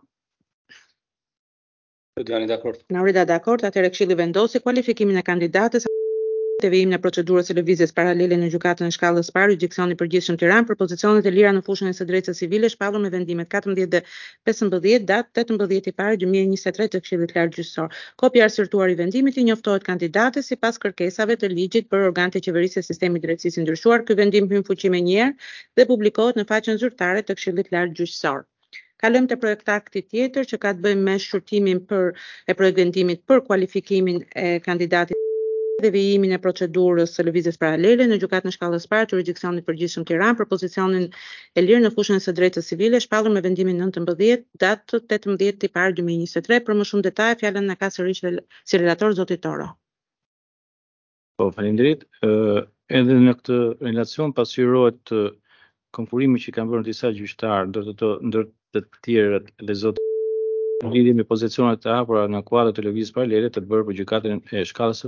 Tudiani dakord. Naurida dakord, atëherë Këshilli vendosi kualifikimin e kandidatës të vijimin e procedurës së lëvizjes paralele në gjykatën e shkallës së parë Gjykatës së përgjithshëm Tiranë për pozicionet e lira në fushën e së drejtësisë civile shpallur me vendimet katërmbëdhjetë dhe pesëmbëdhjetë datë tetëmbëdhjetë i parë dy mijë e njëzet e tre të Këshillit Lartë Gjyqësor. Kopja e arsyetruar i vendimit i njoftohet kandidates sipas kërkesave të ligjit për organet e qeverisë së sistemit drejtësisë ndryshuar. Ky vendim hyn fuqi më një herë dhe publikohet në faqen zyrtare të Këshillit Lartë Gjyqësor. Kalojmë te projektakti tjetër që ka të bëjë me shqyrtimin për e projekt vendimit për kualifikimin e kandidatit dhe vijimin e procedurës së lëvizjes paralele në gjykatën e shkallës parë të Jurisdiksionit Përgjithshëm Tiranë për pozicionin e lirë në fushën e së drejtës civile shpallur me vendimin nëntëmbëdhjetë datë tetëmbëdhjetë i parë dy mijë e njëzet e tre. Për më shumë detaje fjalën na ka sërish si relator zoti Toro. Po, faleminderit. Ë edhe në këtë relacion pasqyrohet konkurimi që kanë bërë disa gjyqtarë ndër të ndër të tjerët dhe zot në lidhje me pozicionet e hapura në kuadër të lëvizjes paralele të bërë për gjykatën e shkallës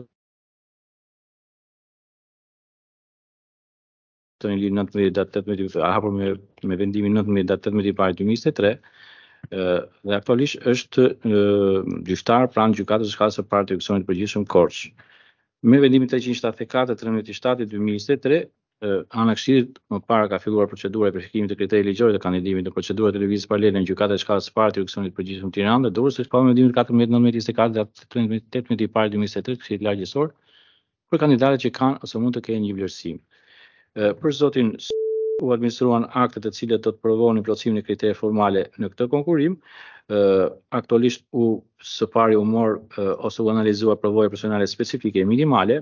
të një nëntëmbëdhjetë datë tetëmbëdhjetë hapur me me vendimin nëntëmbëdhjetë datë tetëmbëdhjetë i parë dy mijë e njëzet e tre. Ë, dhe aktualisht është ë, gjyqtar pranë gjykatës së shkallës së parë të Gjykatës së Përgjithshëm Korç. Me vendimin treqind shtatëdhjetë e katër tridhjetë e shtatë dy mijë e njëzet e tre, ana e Këshillit më parë ka filluar procedura e verifikimit të kriteri ligjore të kandidimit në procedurën e lëvizjes paralele në gjykatë e shkallës së parë të Gjykatës së Përgjithshëm Tiranë, dhe durrës së shpalljes vendimin katërmbëdhjetë nëntëmbëdhjetë njëzet e katër datë tetëmbëdhjetë i parë dy mijë e njëzet e tre të Këshillit Largjësor për kandidatët që kanë ose mund të kenë një vlerësim. Për zotin u administruan akte të cilët do të provonin plotësimin e kriterieve formale në këtë konkurrim. Uh, aktualisht u së pari u mor uh, ose u analizua përvoja personale specifike e minimale.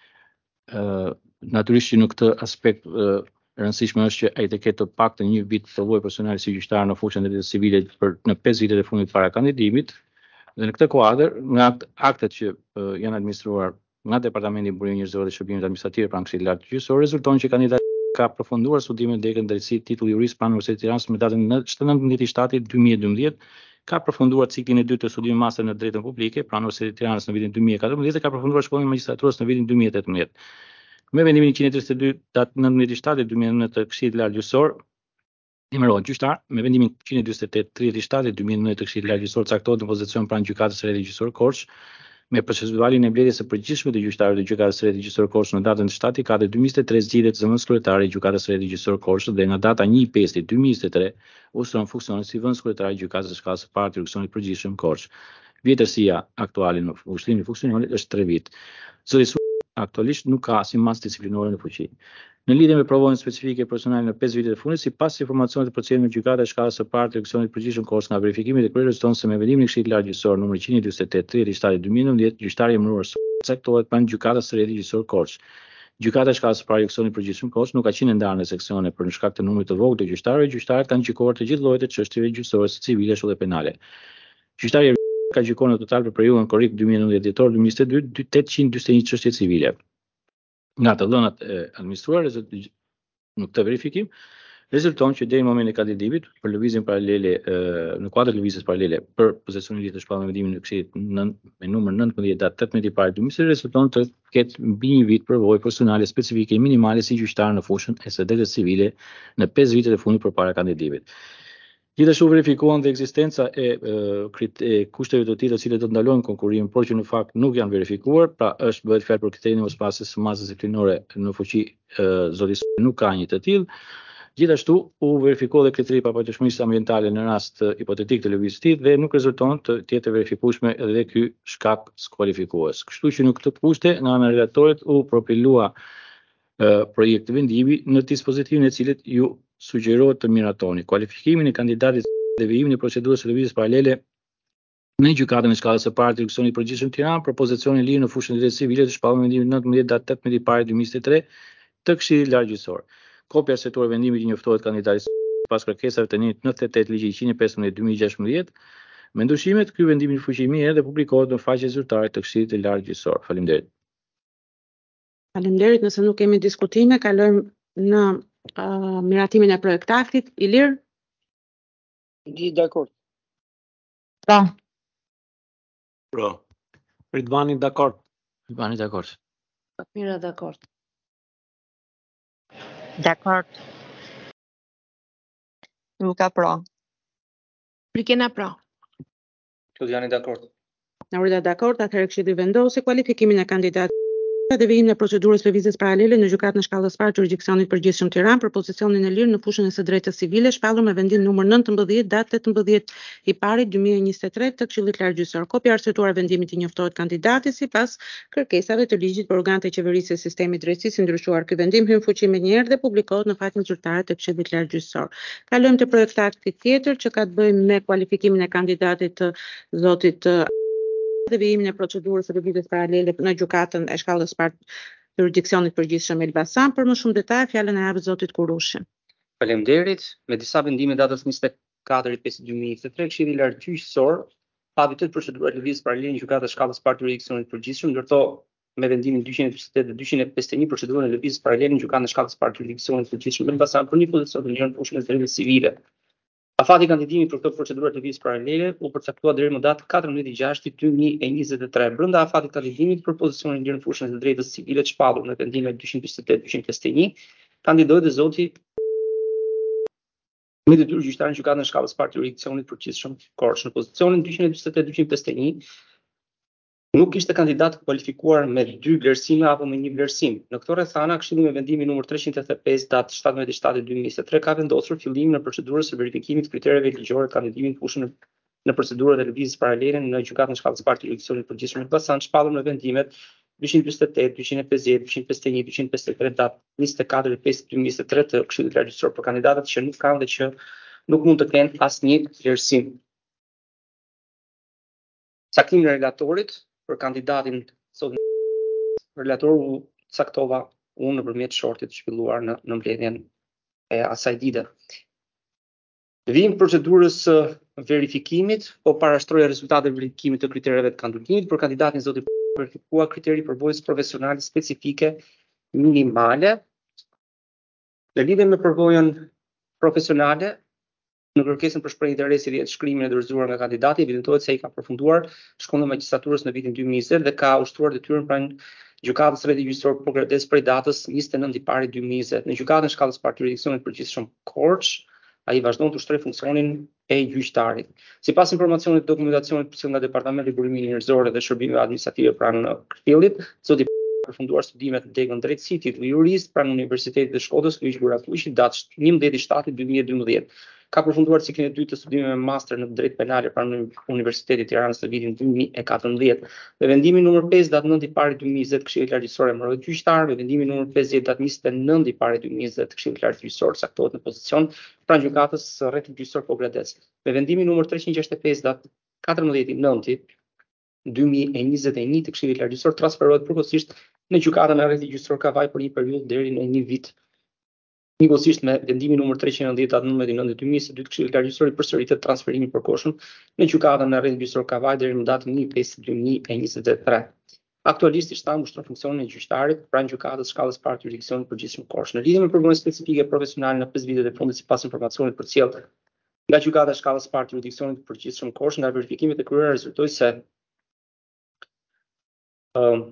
Uh, natyrisht që në këtë aspekt uh, rëndësishme është që ai të ketë të paktën një vit përvojë personale si gjyqtar në fushën e drejtës civile për në pesë vitet e fundit para kandidimit. Dhe në këtë kuadër, nga aktet që uh, janë administruar nga Departamenti i Burimit Njerëzor dhe Shërbimit Administrativ pranë Këshillit Lartë Gjyqësor, rezulton që kandidati ka përfunduar studimet në degën drejtësi titulli juris pranë Universitetit të Tiranës me datën shtatëmbëdhjetë i shtatit dy mijë e dymbëdhjetë, ka përfunduar ciklin e dytë të studimit master në drejtën publike pranë Universitetit të Tiranës në vitin dy mijë e katërmbëdhjetë dhe ka përfunduar shkollimin e magjistraturës në vitin dy mijë e tetëmbëdhjetë. Me vendimin njëqind e tridhjetë e dy datë nëntëmbëdhjetë i shtatit dy mijë e nëntë të Këshillit Lartë Gjyqësor, emërohet gjyqtar. Me vendimin njëqind e dyzet e tetë tridhjetë i shtatit dy mijë e nëntë të Këshillit Lartë Gjyqësor caktohet në pozicion pranë gjykatës së re të Gjyqësor Korç, me procedualin e mbledhjes së përgjithshme të gjyqtarëve të gjykatës së re të Gjyqësor Korç në datën shtatë i katërt dy mijë e njëzet e tre zgjidhet zëvendës kryetare e gjykatës së re të Gjyqësor Korç dhe nga data një i pesë dy mijë e njëzet e tre ushtron funksionin si vëndës kryetare e gjykatës së shkallës së parë të Gjykatës së Përgjithshëm Korç. Vjetërsia aktuale në ushtrimin e funksionit është tre vjet. Zoti aktualisht nuk ka asnjë masë disiplinore në fuqi. Në lidhje me provojën specifike personale në pesë vitet e fundit, sipas informacioneve të përcjellura në gjykatën e shkallës së parë të Gjykatës së Përgjithshëm Korç nga verifikimi i kryer rezulton se me vendimin e Këshillit Lartë Gjyqësor numër njëqind e dyzet e tetë tridhjetë i shtatit dy mijë e nëntëmbëdhjetë, gjyqtari i emëruar caktohet pranë gjykatës së re të Gjyqësor Korç. Gjykata e shkallës së parë e Gjykatës së Përgjithshëm Korç nuk ka qenë ndarë në seksione për në shkak të numrit të vogël të gjyqtarëve. Gjyqtarët kanë gjykuar të gjithë llojet e çështjeve gjyqësore, civile ashtu dhe penale. Gjyqtari ka gjykuar në total për periudhën korrik dy mijë e nëntëdhjetë dhjetor dy mijë e njëzet e dy tetëqind njëzet e një çështje civile. Nga të dhënat e administruara në këtë verifikim, rezulton që deri në momentin e kandidimit për lëvizjen paralele në kuadër të lëvizjes paralele për pozicionin lidhur të shpallur me vendimin e Këshillit me numër nëntëmbëdhjetë datë tetëmbëdhjetë i parë dy mijë e njëzet rezulton të ketë mbi një vit përvojë personale specifike minimale si gjyqtar në fushën e së drejtës civile në pesë vitet e fundit përpara kandidimit. Gjithashtu verifikohen dhe ekzistenca e, e, e kushteve të tilla të cilët do të ndalojnë konkurimin, por që në fakt nuk janë verifikuar, pra është bëhet fjalë për kriterin e mospasjes së masës disiplinore në fuqi, zoti nuk ka një të tillë. Gjithashtu u verifikoi dhe kriteri i papatëshmërisë ambientale në rast hipotetik të lëvizjes së tij dhe nuk rezulton të jetë verifikueshme edhe ky shkak skualifikues. Kështu që në këtë kushte nga ana e redaktorit u propilua uh, projekt vendimi në dispozitivin e cilit ju sugjerohet të miratoni kualifikimin e kandidatit dhe vijimin e procedurës së lëvizjes paralele në gjykatën e shkallës së parë të Gjykatës së Përgjithshëm Tiranë për pozicionin e lirë në fushën e drejtës civile të shpallur me vendimin nëntëmbëdhjetë datë tetëmbëdhjetë i parë dy mijë e njëzet e tre të Këshillit Lartë Gjyqësor. Kopja e setuar vendimit i njoftohet kandidatit pas kërkesave të njëjtë nëntëdhjetë e tetë ligji njëqind e pesëmbëdhjetë dy mijë e gjashtë. Me ndryshimet, ky vendim i fuqishëm edhe publikohet në faqen zyrtare të Këshillit të Lartë Gjyqësor. Faleminderit. Faleminderit, nëse nuk kemi diskutime, kalojmë në uh, miratimin e projektaktit. Ilir? Di dakord. Pra. Pro. Ridvani dakord. Ridvani dakord. Mira dakord. Dakord. Luka pra. Prikena pra. Klodiani dakord. Naurida dakord, atëherë Këshilli vendosi kualifikimin e kandidatit dhe vijimin e procedurës lëvizjes paralele në gjykatën e shkallës së parë të Gjykatës Përgjithshëm Tiranë për pozicionin e lirë në fushën e së drejtës civile shpallur me vendim numër nëntëmbëdhjetë datë tetëmbëdhjetë i parë dy mijë e njëzet e tre të Këshillit Lartë Gjyqësor. Kopja e arsyetuar e vendimit i njoftohet kandidatit sipas kërkesave të ligjit për organet e qeverisë së sistemit drejtësisë i ndryshuar. Ky vendim hyn fuqi më njëherë dhe publikohet në faqen zyrtare të Këshillit Lartë Gjyqësor. Kalojmë te projektakti tjetër që ka të bëjë me kualifikimin e kandidatit të zotit dhe vijimin e procedurës së lëvizjes paralele në gjykatën e shkallës së parë të jurisdiksionit përgjithshëm Elbasan. Për më shumë detaje, fjalën e jap zotit Kurushi. Faleminderit. Me disa vendime datës njëzet e katër i pesë dy mijë e njëzet e tre, Këshilli i Lartë Gjyqësor pa vitet procedura e lëvizjes paralele në gjykatën e shkallës së parë të jurisdiksionit përgjithshëm, ndërto me vendimin dyqind e njëzet e tetë dhe dyqind e pesëdhjetë e një procedurën e lëvizjes paralele në gjykatën e shkallës së parë të jurisdiksionit përgjithshëm Elbasan për një pozicion të lirë në fushën e drejtës civile. Afati i kandidimit për këtë procedurë të lëvizjes paralele u përcaktua deri më datë katërmbëdhjetë i gjashtë dy mijë e njëzet e tre. Brenda afatit të kandidimit për pozicionin lirë në fushën e drejtës civile të shpallur në vendimet dyqind e njëzet e tetë dyqind e pesëdhjetë e një, kandidohet dhe zoti Me detyrë gjyqtarin në gjykatën e shkallës së parë të jurisdiksionit të përgjithshëm Korç. Në pozicionin dyqin e dyqin e dyqin e pesëdhjetë e një nuk ishte kandidat kualifikuar me dy vlerësime apo me një vlerësim. Në këto rrethana, Këshilli me vendimin numër treqind e tetëdhjetë e pesë datë shtatëmbëdhjetë shtator dy mijë e njëzet e tre ka vendosur fillimin e procedurës së verifikimit të kritereve ligjore të kandidimit në fushën në procedurën e lëvizjes paralele në gjykatën e shkallës së parë të jurisdiksionit të përgjithshëm në Elbasan, shpallur me vendimet dyqin e njëzet e tetë, dyqin e pesëdhjetë, dyqin e pesëdhjetë e një, dyqin e pesëdhjetë e tre datë njëzet e katër e pesë dy mijë e njëzet e tre të Këshillit Largjësor për kandidatët që nuk kanë dhe që nuk mund të kenë asnjë vlerësim. Caktimi i relatorit për kandidatin sot relatori u caktova unë nëpërmjet shortit të shpilluar në, në mbledhjen e asaj dite. Vim procedurës së verifikimit, po parashtroja rezultatet e verifikimit të kritereve të kandidimit për kandidatin zoti verifikua kriteri përvojës profesionale specifike minimale. Në lidhje me përvojën profesionale, në kërkesën për shprehje interesi dhe shkrimin e dorëzuar nga kandidati, evidentohet se ai ka përfunduar shkollën e magjistraturës në vitin dy mijë e njëzet dhe ka ushtruar detyrën pranë gjykatës rreth gjyqësor Pogradec prej datës njëzet e nëntë i pari dy mijë e njëzet. Në gjykatën e shkallës së parë të jurisdiksionit të përgjithshëm Korç, ai vazhdon të ushtrojë funksionin e gjyqtarit. Sipas informacionit të dokumentacionit përcjell nga Departamenti i Burimeve Njerëzore dhe Shërbimeve Administrative pranë Këshillit, zoti përfunduar studimet në degën drejtësi, titulli jurist pranë Universitetit të Shkodrës, Luiq Burakuqi, datë njëmbëdhjetë shtator dy mijë e dymbëdhjetë. Ka përfunduar ciklin e dytë të studimeve master në drejtë penale pranë Universitetit të Tiranës në vitin dy mijë e katërmbëdhjetë. Me vendimin numër pesë datë nëntë i pari dy mijë e njëzet Këshilli Largjësor emëroi gjyqtar, me vendimin numër pesëdhjetë datë njëzet e nëntë i pari dy mijë e njëzet Këshilli Largjësor caktohet në pozicion pranë gjykatës së rrethit gjyqësor Pogradec. Me vendimin numër treqind e gjashtëdhjetë e pesë datë katërmbëdhjetë i nënti dy mijë e njëzet e një të Këshillit Largjësor transferohet përkohësisht në gjykatën e rrethit gjyqësor Kavaj për një periudhë deri në një vit. Njëkohësisht me vendimin numër treqind e nëntëdhjetë datë nëntëmbëdhjetë i nënti dy mijë e njëzet e dy të Këshillit Largjësor i përsëritet transferimi i përkohshëm në gjykatën e rrethit gjyqësor Kavaj deri në datën një pesë dy mijë e njëzet e tre. Aktualisht shtam ushtron funksionin e gjyqtarit pranë gjykatës shkallës parë të jurisdiksionit të përgjithshëm Korç. Në lidhje me përvojën specifike profesionale në pesë vitet e fundit sipas informacionit përcjellë nga gjykata e shkallës parë të jurisdiksionit të përgjithshëm Korç, nga verifikimet e kryera rezultoi se ëm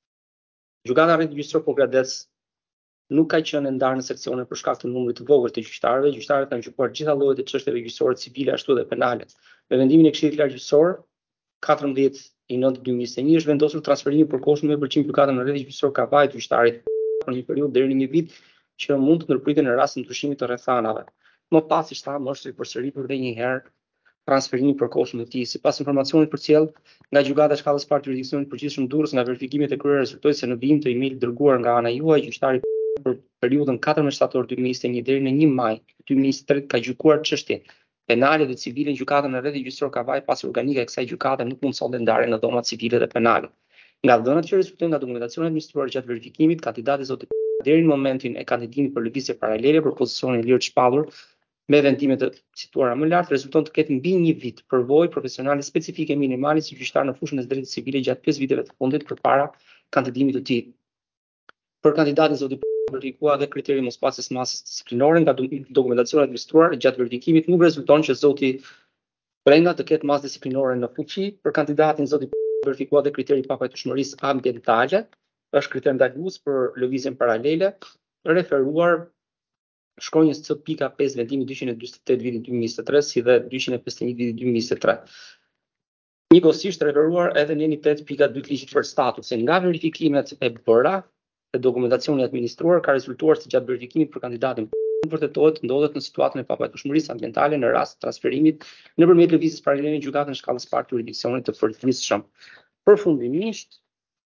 gjykata e rrethit gjyqësor Pogradec nuk ka qenë e ndarë në seksione për shkak të numrit të vogël të gjyqtarëve. Gjyqtarët kanë gjykuar gjitha llojet e çështjeve gjyqësore civile ashtu edhe penale. Me vendimin e Këshillit Largjësor katërmbëdhjetë i nënti dy mijë e njëzet e një është vendosur transferimi i përkohshëm me përgjigje gjykatën e rrethit gjyqësor Kavaj të gjyqtarit për një periudhë deri në një vit që mund të ndërpriten në rast të ndryshimit të rrethanave. Më pas, si thamë, është përsëritur edhe një herë transferimi i përkohshëm të tij. Sipas informacionit përcjell nga gjykata e shkallës parë të jurisdiksionit të përgjithshëm Durrës, nga verifikimet e kryera rezultoi se në vijim të email dërguar nga ana juaj, gjyqtari për periudhën katërmbëdhjetë shtator dy mijë e njëzet e një deri në një maj dy mijë e njëzet e tre ka gjykuar çështje penale dhe civile në gjykatën e rrethit gjyqësor Kavaj, pasi organika e kësaj gjykate nuk mundson ndarjen në dhoma civile dhe penale. Nga dhënat që rezultojnë nga dokumentacioni administruar gjatë verifikimit, kandidati zoti deri në momentin e kandidimit për lëvizje paralele për pozicionin e lirë të shpallur me vendimet të cituara më lart, rezulton të ketë mbi një vit përvojë profesionale specifike minimale si gjyqtar në fushën e drejtës civile gjatë pesë viteve të fundit përpara kandidimit të tij. Për kandidatin zoti verifikua dhe kriteri mospasjes masës disiplinore nga dokumentacioni administruar gjatë verifikimit nuk rezulton që zoti Brenda të ketë masë disiplinore në fuqi. Për kandidatin zoti verifikua dhe kriteri papajtueshmërisë ambientale, është kriter ndalues për lëvizjen paralele, referuar shkronjës C pika pesë vendimi dyqin e dyzet e tetë vitin dy mijë e njëzet e tre si dhe dyqin e pesëdhjetë e një vitin dy mijë e njëzet e tre. Njëkohësisht referuar edhe në njëzet pika dy të ligjit për statusin. Nga verifikimet e bëra e dokumentacioni administruar ka rezultuar se gjatë verifikimit për kandidatin vërtetohet ndodhet në situatën e papajtueshmërisë ambientale në rast të transferimit nëpërmjet lëvizjes paralele në gjykatën e shkallës parë të jurisdiksionit të përgjithshëm. Përfundimisht,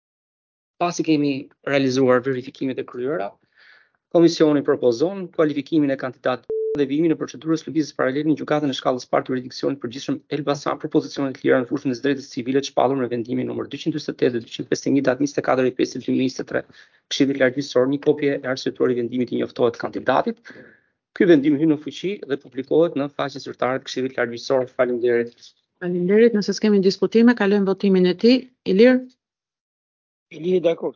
pasi kemi realizuar verifikimet e kryera, komisioni propozon kualifikimin e kandidatit dhe vijimin e procedurës lëvizjes paralele në gjykatën e shkallës parë të jurisdiksionit të përgjithshëm Elbasan për pozicione të lira në fushën e drejtës civile të shpallur me vendimin numër dyqin e njëzet e tetë dhe dyqin e pesëdhjetë e një datë njëzet e katër i pesë dy mijë e njëzet e tre. Këshillit Largjësor, një kopje e arsyetuar i vendimit i njoftohet kandidatit. Ky vendim hyn në fuqi dhe publikohet në faqen zyrtare të Këshillit Largjësor. Faleminderit. Faleminderit, nëse s'kemi diskutime, kalojmë votimin e tij. Ilir? Ilir dakord.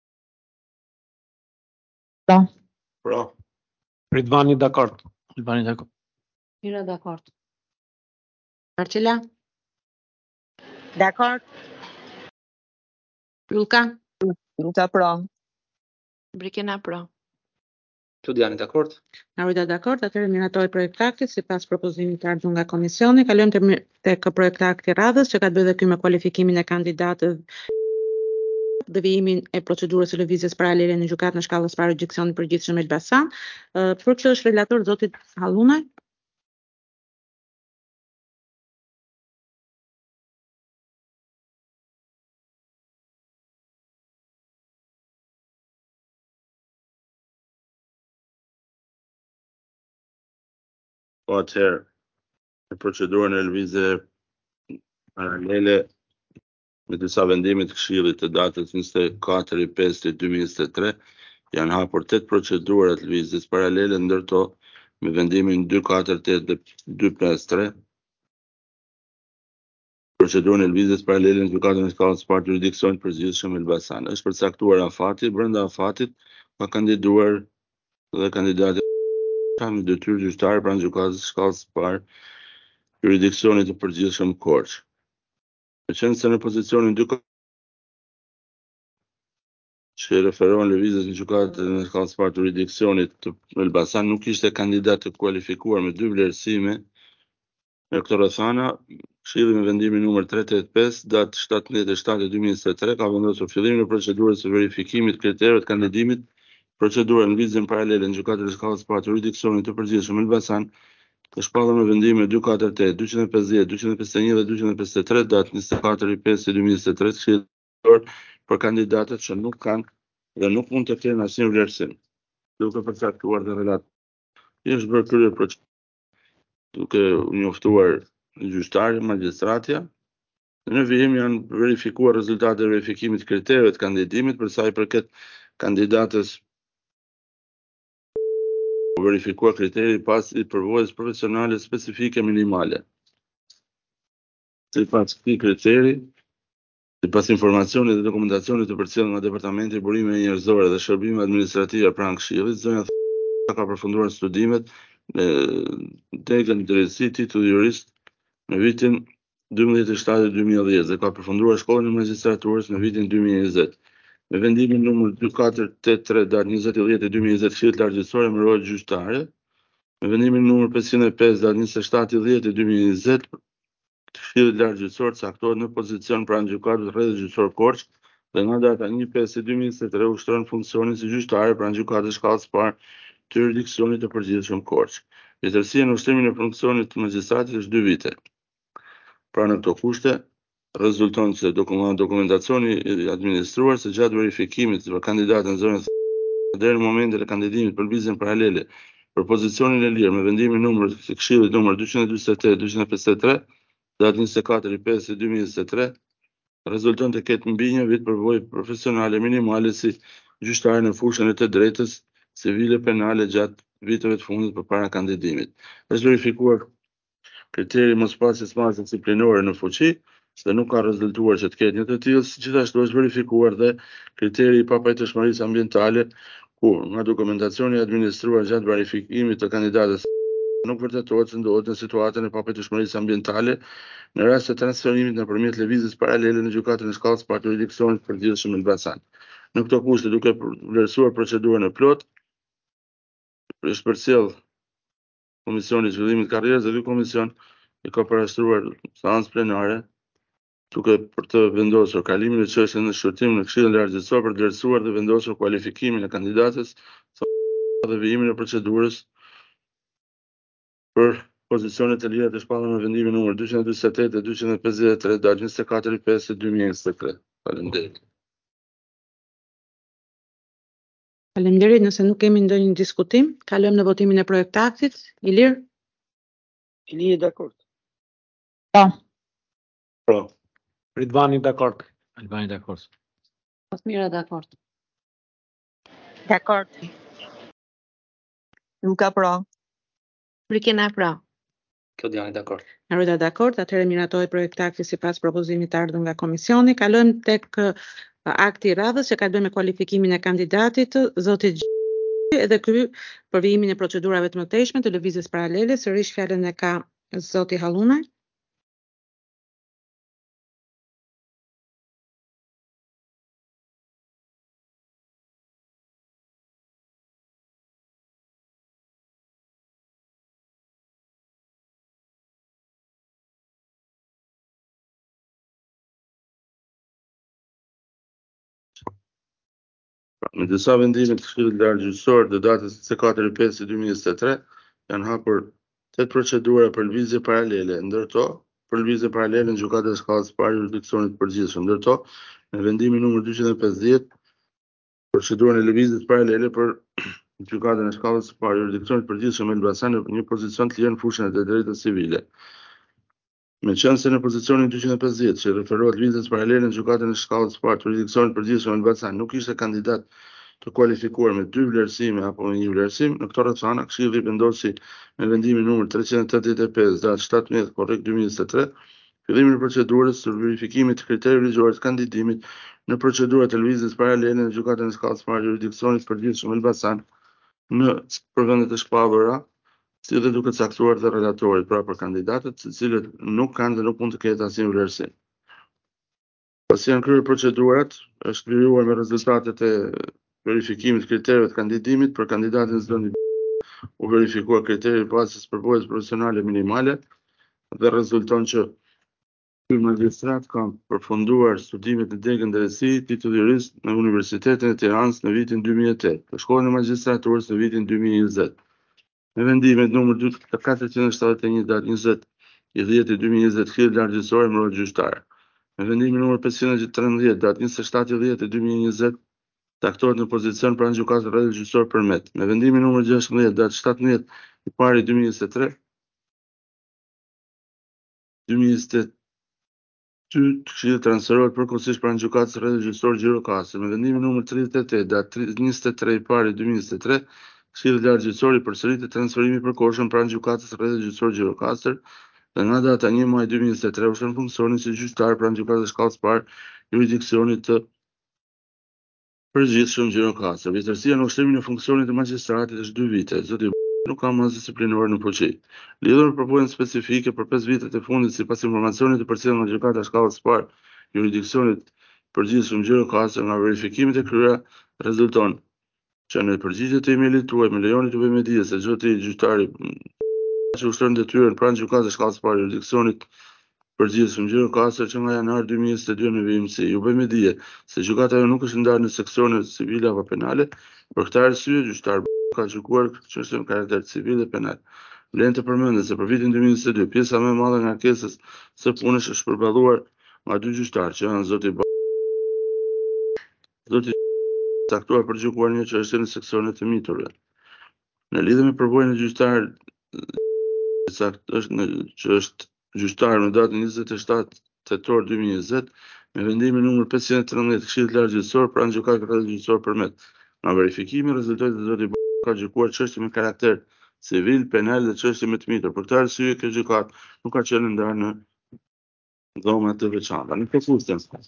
Pra. Pra. Ridvani dakord. Ridvani dakord. Mira dakord. Marcela? Dakord. Luka? Luka pra. Brikena pro. Klodiani, dakord? Narita dakord, atëherë miratohet projekti akti sipas propozimit të ardhur nga komisioni. Kalojmë te mi- tek projekti akti radhës që ka të bëjë dhe ky me kualifikimin e kandidatëve devijimin e procedurës së lëvizjes paralele në gjykatë në shkallës parë gjyksionit përgjithshëm Elbasan. Ë, Për këtë është relator zoti Hallunaj. Po atëherë, në procedurën e lëvizje paralele me disa vendime të Këshillit të datës njëzet e katër i pesë dy mijë e njëzet e tre janë hapur tetë procedura të lëvizjes paralele, ndërto me vendimin dy katër tetë dhe dy pesë tre procedurën e lëvizjes paralele në gjykatën e shkallës së parë të jurisdiksionit përgjithshëm Elbasan. Është përcaktuar afati, brenda afatit ka kandiduar dhe kandidati ka me detyrë gjyqtare pranë gjykatës së shkallës së parë të jurisdiksionit të përgjithshëm Korç. Me qenë se në pozicionin dy që referohen lëvizjes në gjykatën e shkallës së parë të jurisdiksionit të Elbasan nuk ishte kandidat të kualifikuar me dy vlerësime. Në këtë rrethana, Këshilli me vendimin numër tretë e pesë datë shtatëmbëdhjetë shtator dy mijë e njëzet e tre ka vendosur fillimin e procedurës së verifikimit të kriterëve të kandidimit, procedura në lëvizjen paralele në gjykatën e shkallës së parë të jurisdiksionit të përgjithshëm Elbasan, të shpallur me vendime dy katër tetë, dyqin e pesëdhjetë, dyqin e pesëdhjetë e një dhe dyqin e pesëdhjetë e tre datë njëzet e katër i pesë dy mijë e njëzet e tre, Këshilli për kandidatët që nuk kanë dhe nuk mund të kenë asnjë vlerësim, duke përcaktuar dhe relat. I është bërë kryer procedurë duke u njoftuar gjyqtarë, magjistratja. Në vijim janë verifikuar rezultatet e verifikimit të kriterëve të kandidimit për sa i përket kandidatës u verifikuar kriteri pas i përvojës profesionale specifike minimale. Sipas këtij kriteri, sipas informacionit dhe dokumentacionit të përcjellur nga Departamenti i Burimeve Njerëzore dhe Shërbimeve Administrative pranë Këshillit, zonja ka përfunduar studimet në degën drejtësi titull jurist në vitin dymbëdhjetë shtator dy mijë e dhjetë dhe ka përfunduar shkollën e magjistraturës në vitin dy mijë e njëzet. Me vendimin numër dy katër tetë tre datë njëzet i dhjetë dy mijë e njëzet, Këshilli Largjësor emërohet gjyqtare. Me vendimin numër pesëqind e pesë datë njëzet e shtatë i dhjetë dy mijë e njëzet, Këshilli Largjësor caktohet në pozicion pranë gjykatës rreth gjyqësor Korç dhe nga data një pesë dy mijë e njëzet e tre ushtron funksionin si gjyqtare pranë gjykatës shkallës së parë të jurisdiksionit të përgjithshëm Korç. Vjetërsia në ushtrimin e funksionit të magjistratit është dy vite. Pra në këto kushte, rezulton se dokumentacioni i administruar se gjatë verifikimit për kandidatën zonës deri në momentin e kandidimit për lëvizjen paralele për pozicionin e lirë me vendimin numër të Këshillit numër dyqin e dyqin e tetë dyqin e pesëdhjetë e tre, datë njëzet e katër i pesë dy mijë e njëzet e tre, rezulton të ketë mbi një vit përvojë profesionale minimale si gjyqtare në fushën e të drejtës civile penale gjatë viteve të fundit përpara kandidimit. Është verifikuar kriteri mospasjes masë disciplinore në fuqi dhe nuk ka rezultuar që të ketë një të tillë, gjithashtu është verifikuar dhe kriteri i papajtëshmërisë ambientale, ku nga dokumentacioni administruar gjatë verifikimit të kandidatës nuk vërtetohet se ndodhet në situatën e papajtëshmërisë ambientale në rast të transferimit nëpërmjet lëvizjes paralele në gjykatën e shkallës së parë të jurisdiksionit të përgjithshëm Elbasan. Në këto kushte, duke vlerësuar procedurën e plot, është përcjell Komisioni i Zhvillimit të Karrierës dhe ky komision i ka parastruar seancë plenare duke për të vendosur kalimin e çështjes në shqyrtim në Këshillin Largjësor për të vlerësuar dhe vendosur kualifikimin e kandidatës dhe vijimin e procedurës për pozicionet e lira të shpallura në vendimin numër dyqin e dyqin e tetë dhe dyqin e pesëdhjetë e tre datë njëzet e katër i pesë dy mijë e njëzet e tre. Faleminderit. Faleminderit, nëse nuk kemi ndonjë diskutim, kalojmë në votimin e projektaktit. Ilir? Ilir dakord. Pro. Pro. Ridvani dakord. Albani dakord. Osmira dakord. Dakord. Luka pro. Brikena pra. Klodiani, dakord. Narita dakord, atëherë miratohet projektakti sipas propozimit të ardhur nga komisioni. Kalojmë tek uh, akti i radhës që ka të bëjë me kualifikimin e kandidatit zoti Xhi, edhe ky për vijimin e procedurave të mëtejshme të lëvizjes paralele. Sërish fjalën e ka zoti Hallunaj. Me disa vendime të Këshillit Lartgjyqësor të datës njëzet e katër i pesë dy mijë e njëzet e tre janë hapur tetë procedura për lëvizje paralele, ndërto për lëvizje paralele në gjykatën e shkallës së parë jurisdiksionit të përgjithshëm, ndërto në vendimin numër dyqin e pesëdhjetë procedurën e lëvizjes paralele për gjykatën e shkallës së parë jurisdiksionit të përgjithshëm Elbasan në një pozicion të lirë në fushën e të drejtës civile. Me qenë se në pozicionin dyqin e pesëdhjetë që referohet lëvizjes paralele në gjykatën e shkallës së parë të jurisdiksionit të përgjithshëm Elbasan nuk ishte kandidat të kualifikuar me dy vlerësime apo me një vlerësim, në këto rrethana Këshilli vendosi me vendimin numër treqind e tetëdhjetë e pesë datë shtatëmbëdhjetë korrik dy mijë e njëzet e tre fillimin e procedurës së verifikimit të kriteret ligjore të kandidimit në procedurat e lëvizjes paralele në gjykatën e shkallës së parë jurisdiksionit të përgjithshëm Elbasan në për vendet e shpallura, si dhe duke caktuar dhe relatorit pra për kandidatët, të cilët nuk kanë dhe nuk mund të ketë asnjë vlerësim. Pasi janë kryer procedurat, është krijuar me rezultatet e verifikimit kriterëve të kandidimit për kandidatin zëni u verifikuar kriteri bazës përvojës profesionale minimale dhe rezulton që ky magjistrat ka përfunduar studimet në degën drejtësi, titull jurist në Universitetin e Tiranës në vitin dy mijë e tetë, të shkollën e magjistraturës në vitin dy mijë e njëzet. Me vendimet numër katërqind e shtatëdhjetë e një datë njëzet i dhjetë dy mijë e njëzet Këshilli Lartgjyqësor emërohet gjyqtar. Me vendimin numër pesëqind e trembëdhjetë datë njëzet e shtatë i dhjetë dy mijë e njëzet taktohet në pozicion pranë gjykatës rreth gjyqësor përmet. Me vendimin numër gjashtëdhjetë datë shtatëmbëdhjetë i pari dy mijë e njëzet e tre dy mijë e njëzet e dy Këshilli transferohet përkohësisht pranë gjykatës rreth gjyqësor Gjirokastër. Me vendimin numër tridhjetë e tetë datë njëzet e tre i pari dy mijë e njëzet e tre Këshilli Lartgjyqësor i përsëritet transferimi i përkohshëm pranë gjykatës rreth gjyqësor Gjirokastër dhe nga data një maj dy mijë e njëzet e tre u shën funksionin si gjyqtar pranë gjykatës së shkallës së parë jurisdiksionit të përgjithshëm Gjirokastër. Vjetërsia në ushtrimin e funksionit të magjistratit është dy vite. Zoti nuk ka mazë disiplinore në fuqi. Lidhur me përvojën specifike për pesë vitet e fundit sipas informacionit të përcjellur nga gjykata e shkallës së parë jurisdiksionit përgjithshëm Gjirokastër nga verifikimet e kryera rezulton që në përgjigje të email-it tuaj më lejoni të bëj me dije se zoti gjyqtari që ushtron detyrën pranë gjykatës së shkallës së parë jurisdiksionit përgjithshëm Gjirokastër që nga janar dy mijë e njëzet e dy në vimësi. Ju bëj me dije se gjykata jo nuk është ndarë në seksione civile apo penale. Për këtë arsye gjyqtar ka gjykuar çështjen me karakter civil dhe penal. Vlen të përmendet se për vitin dy mijë e njëzet e dy pjesa më e madhe nga ankesës së punës është përballuar nga dy gjyqtarë që janë zoti zoti caktuar për gjykuar një çështje në seksionet e miturve. Në lidhje me përvojën e gjyqtar sakt është në që është gjyqtar në datën njëzet e shtatë tetor dy mijë e njëzet me vendimin numër pesëqind e trembëdhjetë Këshillit Lartgjyqësor pranë gjykatës rreth gjyqësor përmet. Nga verifikimi rezultoi se zoti ka gjykuar çështje me karakter civil, penal dhe çështje me të mitur. Për këtë arsye kjo gjykatë nuk ka qenë ndarë në dhoma të veçanta. Në këtë kusht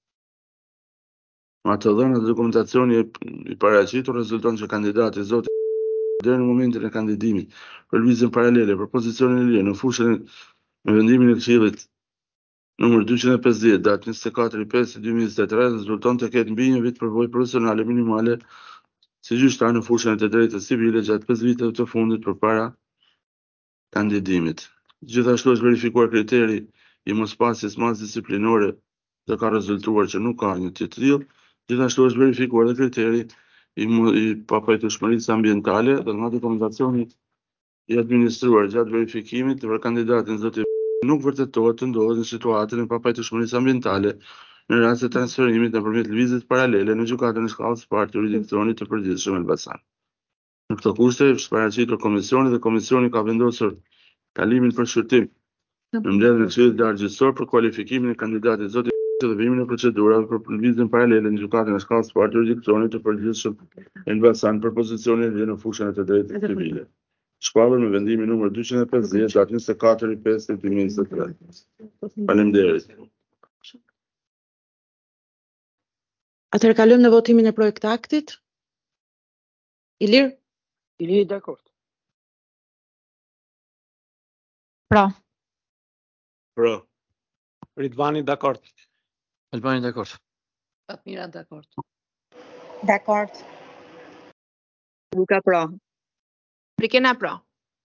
Ma të dhëna dhe dokumentacioni i paraqitur rezulton që kandidati zoti deri në momentin e kandidimit për lëvizjen paralele për pozicionin e lirë në fushën me vendimin e Këshillit numër dyqin e pesëdhjetë datë njëzet e katër i pesë dy mijë e njëzet e tre rezulton të ketë mbi një vit përvojë profesionale minimale si gjyqtar në fushën e të drejtës civile gjatë pesë viteve të fundit përpara kandidimit. Gjithashtu është verifikuar kriteri i mospasjes masë disiplinore dhe ka rezultuar që nuk ka një të tillë. Gjithashtu është verifikuar dhe kriteri i, i papajtueshmërisë ambientale dhe nga dokumentacioni i administruar gjatë verifikimit për kandidatin zoti nuk vërtetohet të ndodhet në situatën e papajtueshmërisë ambientale në rast të transferimit nëpërmjet lëvizjes paralele në gjykatën e shkallës së parë të jurisdiksionit të përgjithshëm Elbasan. Në këto kushte është paraqitur komisioni dhe komisioni ka vendosur kalimin për shqyrtim në mbledhjen e Këshillit Lartgjyqësor për kualifikimin e kandidatit zoti dhe vimin e procedurave për lëvizjen paralele në gjykatën e shkallës së parë të jurisdiksionit të përgjithshëm Elbasan për pozicionin e në fushën e të drejtës civile. Shpallur me vendimin numër dyqin e pesëdhjetë datë njëzet e katër i pesë dy mijë e njëzet e tre. Faleminderit. Atëherë kalojmë në votimin e projekt aktit. Ilir? Ilir dakord. Pra. Pra. Ridvani dakord. Albani dakord. Fatmira dakord. Dakord. Luka pra. Brikena pra.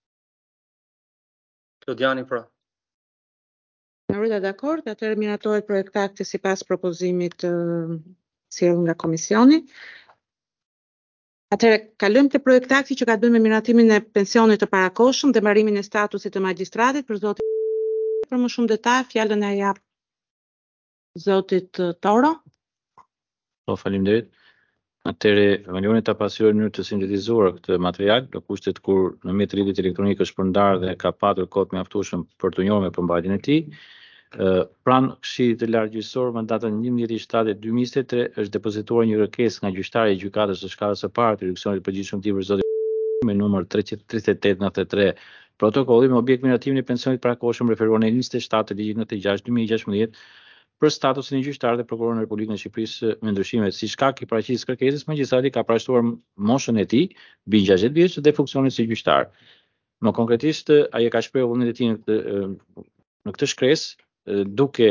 Klodiani pra. Maurita dakord, atëherë miratohet projekti akti sipas propozimit të sjellur nga komisioni. Në lidhje me përvojën e gjyqtarit zoti Bashir ka gjykuar çështjen me karakter civil dhe penal. Vlen të përmendet se për vitin dy mijë e njëzet e dy pjesa më e madhe nga ankesës së punës është përballuar nga dy gjyqtarë që janë zoti Atëherë, kalojmë te projektakti që ka të bëjë me miratimin e pensionit të parakohshëm dhe mbarimin e statusit të magjistratit. Për zotin për më shumë detaj, fjalën e jap zotit eh, Toro. Po, faleminderit. Atëherë, Valioni ta pasur në mënyrë të sintetizuar këtë material, në kushtet kur në mjet rrjetit elektronik është përndarë dhe ka patur kohë të mjaftueshëm për të njohur me përmbajtjen e tij. Uh, pranë Këshillit të Lartë Gjyqësor më datën njëmbëdhjetë shtator dy mijë njëzet e tre është depozituar një kërkesë nga gjyqtari i gjykatës së shkallës së parë të jurisdiksionit të përgjithshëm të zoti me numër treqind e tridhjetë e tetë nëntëdhjetë e tre, protokolli me objekt miratimin e pensionit parakohshëm referuar në njëzet e shtatë të ligjit nëntëdhjetë e gjashtë dy mijë e gjashtëmbëdhjetë për statusin e gjyqtarit dhe prokurorin e Republikës së Shqipërisë me ndryshimet si shkak i paraqitjes kërkesës, magjistrati ka parashtuar moshën e tij, mbi gjashtëdhjetë vjeç dhe funksionin si gjyqtar. Më konkretisht, ai e ka shprehur vullnetin e tij në këtë në këtë shkresë duke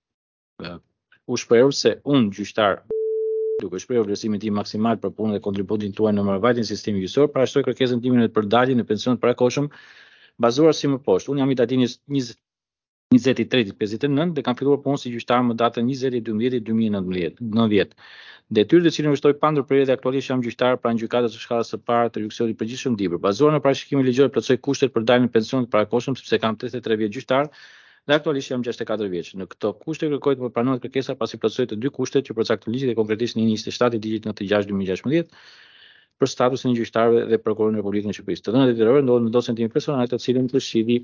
u shprehur se unë gjyqtar duke shprehur vlerësimin tim maksimal për punën dhe kontributin tuaj në mbajtjen e sistemit gjyqësor, parashtoj kërkesën time për daljen e pensionit parakohshëm bazuar si më poshtë. Unë jam i datinës njëzet e tretë pesëdhjetë e nëntë dhe kam filluar punën si gjyqtar më datën njëzet e dymbëdhjetë dy mijë e nëntëdhjetë. Detyrë të cilën vazhdoj pa ndërprerje dhe aktualisht jam gjyqtar pranë gjykatës së shkallës së parë të jurisdiksionit të përgjithshëm Dibër. Bazuar në parashikimin ligjor, plotësoj kushtet për daljen e pensionit parakohshëm sepse kam tridhjetë e tre vjet gjyqtar dhe aktualisht jam gjashtëdhjetë e katër vjeç. Në këto kushte kërkoj të më pranohet kërkesa pasi plotësoj të dy kushtet që përcakton ligji dhe konkretisht në njëzet e shtatë i ligjit nëntëdhjetë e gjashtë dy mijë e gjashtëmbëdhjetë për statusin e gjyqtarëve dhe prokurorin e Republikës së Shqipërisë. Të dhënat detyrore ndodhen në dosjen time personale, të cilën Këshilli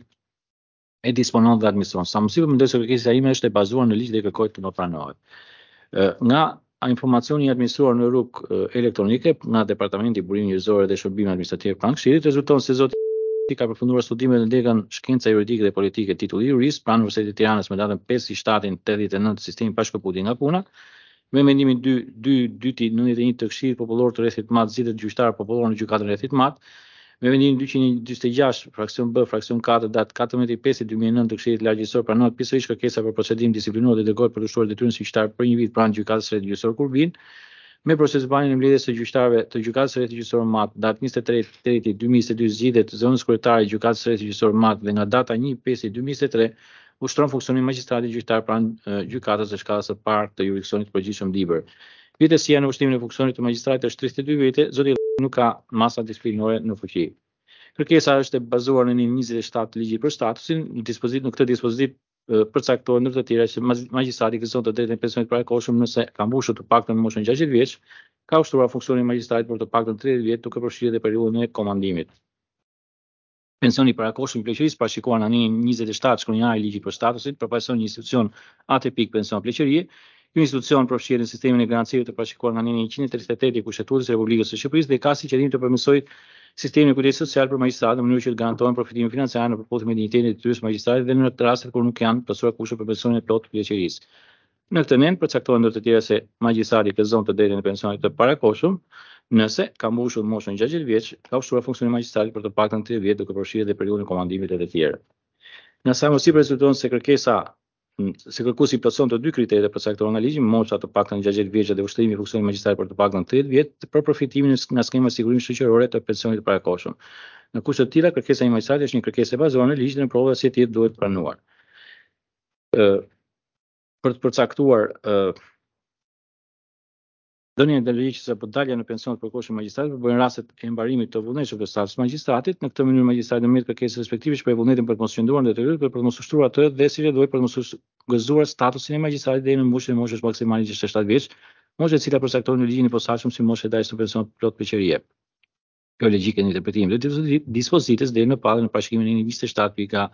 e disponon dhe administron. Sa më sipër mendoj se kërkesa ime është e bazuar në ligj dhe kërkoj të më pranohet. Nga informacioni i administruar në rrugë elektronike nga Departamenti i Burimit Njerëzor dhe Shërbime Administrative pranë Këshillit, rezulton se zoti ka përfunduar studimet në degën Shkenca Juridike dhe Politike, titulli jurist pranë Universitetit të Tiranës me datën pesë shtator tetëdhjetë e nëntë, sistemi pashkëputje nga puna. Me mendimin dy dy dyti nëntëdhjetë e një të Këshillit Popullor të Rrethit të Madh zgjidhet gjyqtar popullor në gjykatën e Rrethit të Madh. Me vendimin dyqind e njëzet e gjashtë, fraksion B, fraksion katër, datë katërmbëdhjetë e pesë dy mijë e nëntë të Këshillit të Lartë Gjyqësor pranohet pjesërisht kërkesa për procedim disiplinuar dhe dërgohet për të ushtruar detyrën si gjyqtar për një vit pranë gjykatës së Rrethit Gjyqësor Kurbin. Me procesbajnë në mbledhjes së gjyqtarëve të gjykatës së Rrethit Gjyqësor Madh, datë njëzet e tretë tetë dy mijë e njëzet e dy zgjidhet zonës kryetare e gjykatës së Rrethit Gjyqësor Madh dhe nga data një pesë dy mijë e njëzet e tre ushtron funksionin magjistrati gjyqtar pranë gjykatës së shkallës së parë të jurisdiksionit të përgjithshëm Dibër. Vjetësia në ushtrimin e funksionit të magjistratit është tridhjetë e dy vite, zoti nuk ka masa disiplinore në fuqi. Kërkesa është e bazuar në njëzet e shtatë ligjit për statusin, në dispozit në këtë dispozit përcaktohet ndër të tjera që magjistrati gëzon të drejtën e pensionit parakohshëm nëse ka mbushur të paktën moshën gjashtëdhjetë vjeç, ka ushtruar funksionin e magjistratit për të paktën tridhjetë vjet duke përfshirë edhe periudhën e komandimit. Pensioni parakohshëm i pleqërisë parashikohet në aninin njëzet e shtatë shkronjari i ligjit për statusin, përfaqëson një institucion atipik pension pleqërie. Ky institucion përfshihet në sistemin e garancive të parashikuar në aninin njëqind e tridhjetë e tetë i Kushtetutës së Republikës së Shqipërisë dhe ka si qëllim të përmirësojë sistemin e kujdesit social për magjistratë në mënyrë që të garantohen përfitimin financiar në përputhje me dinjitetin e detyrës së magjistratit dhe në të rastet kur nuk janë plotësuar kushtet për pensionin e plotë të pleqërisë. Në këtë nen përcaktohet ndër të tjera se magjistrati gëzon të drejtën e pensionit të parakohshëm nëse ka mbushur moshën gjashtëdhjetë vjeç, ka ushtruar funksionin e magjistratit për të paktën tridhjetë vjet duke përfshirë edhe periudhën e komandimit e të tjerë. Në sa më sipër rezulton se kërkesa se kërkuesi plotëson të dy kriteret e përcaktuara nga ligji, mosha të paktën gjashtëdhjetë vjeç dhe ushtrimi i funksionit magjistratit për të paktën tridhjetë vjet për përfitimin nga skema e sigurimit shoqërore të pensionit të parakohshëm. Në kushte të tilla, kërkesa e magjistratit është një kërkesë e bazuar në ligj dhe në provë se ti duhet pranuar. Ë për të përcaktuar ë dhënien e ligjit apo dalja në pension të parakohshëm magjistratit përbëhen rastet e mbarimit të vullnetshëm të statusit magjistratit. Në këtë mënyrë magjistrati ndërmjet kërkesës respektive shpreh vullnetin për të mos qëndruar ndër për të mos ushtruar atë dhe si vetë për të mos gëzuar statusin e magjistratit deri në mbushjen e moshës maksimale gjashtëdhjetë e shtatë vjeç, moshë e cila përcaktohet në ligjin e posaçëm si moshë e daljes në pension plot pleqërie. Kjo logjikë e interpretimit të dispozitës deri në padën në parashikimin e njëzet e shtatë pika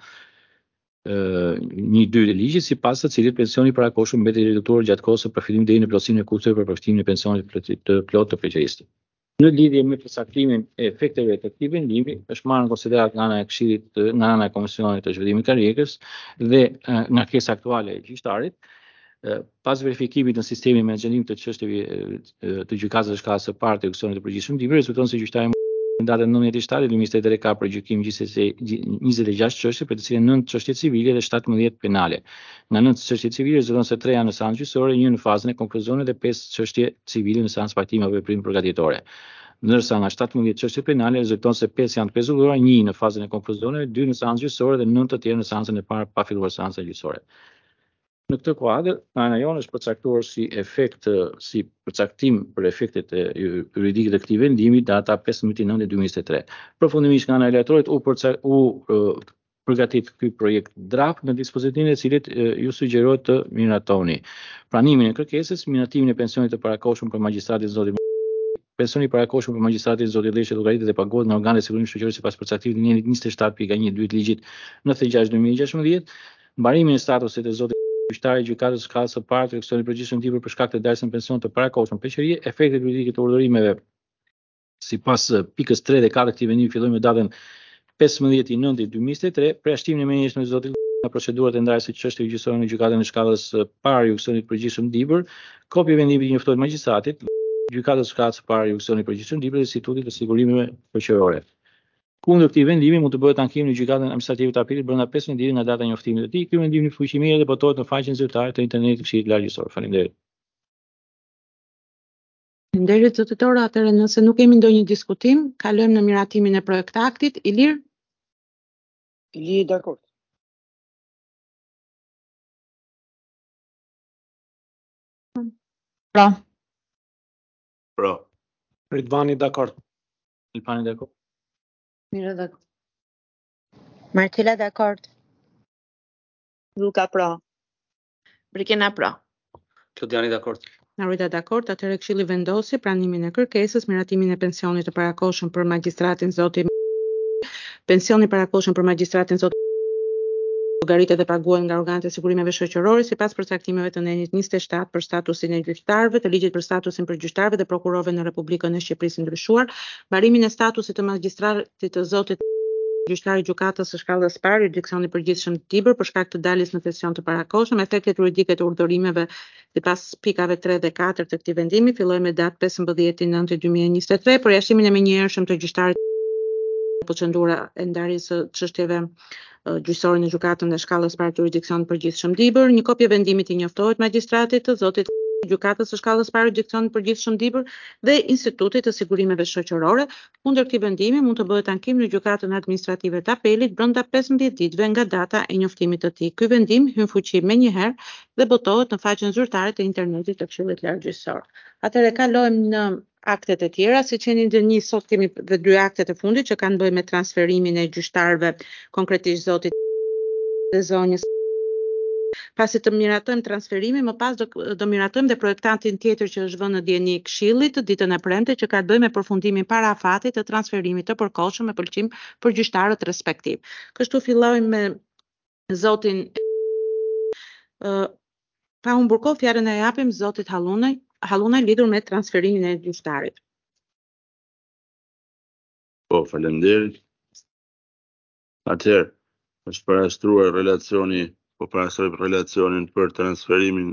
një dy të ligjit, sipas të cilit pensioni parakohshëm mbetet i reduktuar gjatë kohës së përfitimit deri në plotësimin e kushteve për përfitimin e pensionit të plotë të pleqërisë. Në lidhje me përcaktimin e efekteve të këtij vendimi, është marrë në konsiderat nga ana e Këshillit, nga ana e Komisionit të Zhvillimit të Karrierës dhe ngarkesa aktuale e gjyqtarit, pas verifikimit në sistemin me menaxherim të çështjeve të gjykatës së shkallës së parë të jurisdiksionit të përgjithshëm Dibër, rezulton se gjyqtari në datën nëntëdhjetë shtator dy mijë e njëzet e tre ka për gjykim njëzet e gjashtë çështje, për të cilën nëntë çështje civile dhe shtatëmbëdhjetë penale. Nga nëntë çështje civile rezulton se tre janë në seancë gjyqësore, një në fazën e konkluzionit dhe pesë çështje civile në seancë pajtimi apo veprime përgatitore. Ndërsa nga shtatëmbëdhjetë çështje penale rezulton se pesë janë të pezulluara, një në fazën e konkluzionit, dy në seancë gjyqësore dhe nëntë të tjerë në seancën e parë pa filluar seanca gjyqësore. Në këtë kuadër, nga ana jonë është përcaktuar si efekt, si përcaktim për efektet e juridike të këtij vendimi data pesëmbëdhjetë nëntor dy mijë njëzet e tre. Përfundimisht nga ana e letratorit u përca, u uh, përgatit ky projekt draft në dispozitimin e cilit uh, ju sugjerohet të miratoni pranimin e kërkesës, miratimin e pensionit të parakohshëm për magjistratin zoti pensioni i parakohshëm për magjistratin zoti Lëshe llogaritet dhe paguhet nga organet e sigurimit shoqëror sipas përcaktimit të njëjtit njëzet e shtatë pikë një dy të ligjit nëntëdhjetë e gjashtë dy mijë e gjashtëmbëdhjetë, mbarimin e statusit të zotit gjyqtari i gjykatës së shkallës së parë të ekzekucionit përgjithshëm libër për shkak të daljes në pension të parakohshëm peqërie, efektet juridike të urdhërimeve sipas pikës tre dhe katër të këtij vendimi fillojnë me datën pesëmbëdhjetë i nëntor dy mijë njëzet e tre, përjashtimin e menjëhershëm të zotit nga procedurat e ndarjes së çështjeve gjyqësore në gjykatën e shkallës së parë ekzekucionit përgjithshëm libër, kopje e vendimit i njoftohet magjistratit, gjykatës së shkallës së parë ekzekucionit përgjithshëm libër dhe Institutit të Sigurimeve Shoqërore. Kundër këtij vendimi mund të bëhet ankim në gjykatën administrative të apelit brenda pesëmbëdhjetë ditësh nga data e njoftimit të tij. Ky vendim në fuqi mirë dhe botohet në faqen zyrtare të internetit të Këshillit Largjësor. Faleminderit. Faleminderit zotëtor, atëherë nëse nuk kemi ndonjë diskutim, kalojmë në miratimin e projektaktit. Ilir? Ili dakord. Pro. Pro. Ridvani dakord. Ilpani dakord. Mira dakord. Martela dakord. Luka pro. Brikena pro. Klodiani dakord. Narita dakord, atëherë Këshilli vendosi pranimin e kërkesës, miratimin e pensionit të parakohshëm për magjistratin zoti pensioni i parakohshëm për magjistratin zoti llogaritet dhe paguhet nga organet e sigurimeve shoqërore sipas përcaktimeve të nenit njëzet e shtatë për statusin e gjyqtarëve, të ligjit për statusin për gjyqtarëve dhe prokurorëve në Republikën e Shqipërisë ndryshuar, mbarimin e statusit të magjistratit të zotit gjyqtari i gjykatës së shkallës së parë, jurisdiksioni i përgjithshëm të Tibër për shkak të daljes në pension të parakohshëm, efektet juridike të urdhërimeve sipas pikave tre dhe katër të këtij vendimi, filloi me datë pesëmbëdhjetë nëntor dy mijë njëzet e tre, përjashtimin e menjëhershëm të gjyqtarit procedura e ndarjes së çështjeve gjyqësore në gjykatën e shkallës parë të jurisdiksionit përgjithshëm Dibër, një kopje e vendimit i njoftohet magjistratit të zotit gjykatës së shkallës parë jurisdiksionit përgjithshëm Dibër dhe Institutit të Sigurimeve Shoqërore. Kundër këtij vendimi mund të bëhet ankim në gjykatën administrative të apelit brenda pesëmbëdhjetë ditëve nga data e njoftimit të tij. Ky vendim hyn fuqi menjëherë dhe botohet në faqen zyrtare të internetit të Këshillit Largjësor. Atëherë kalojmë në aktet e tjera, siç jeni ndërnjë sot kemi dhe dy aktet e fundit që kanë bëjë me transferimin e gjyqtarëve, konkretisht zotit dhe zonjës. Pasi të miratojmë transferimin, më pas do, do miratojmë dhe projektantin tjetër që është vënë në dieni i Këshillit ditën e premte që ka të bëjë me përfundimin para afatit të transferimit të përkohshëm me pëlqim për gjyqtarët respektiv. Kështu fillojmë me zotin uh, pa humbur kohë, fjalën e japim zotit Hallunaj, Hallunaj lidhur me transferimin e gjyqtarit. Po, faleminderit. Atëherë, është parastruar relacioni, po parastroj relacionin për transferimin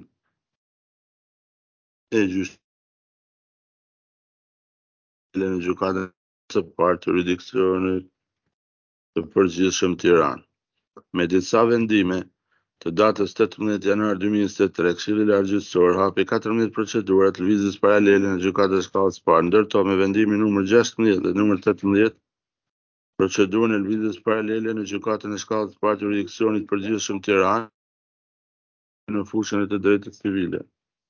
e gjyqtarit në gjykatën së parë të jurisdiksionit të përgjithshëm Tiranë. Me disa vendime të datës tetëmbëdhjetë janar dy mijë njëzet e tre, Këshilli Largjësor hapi katërmbëdhjetë procedura të lëvizjes paralele në gjykatën e shkallës së parë, ndërto me vendimin numër gjashtëmbëdhjetë dhe numër tetëmbëdhjetë, procedurën e lëvizjes paralele në gjykatën e shkallës së parë të jurisdiksionit përgjithshëm Tiranë në fushën e të drejtës civile.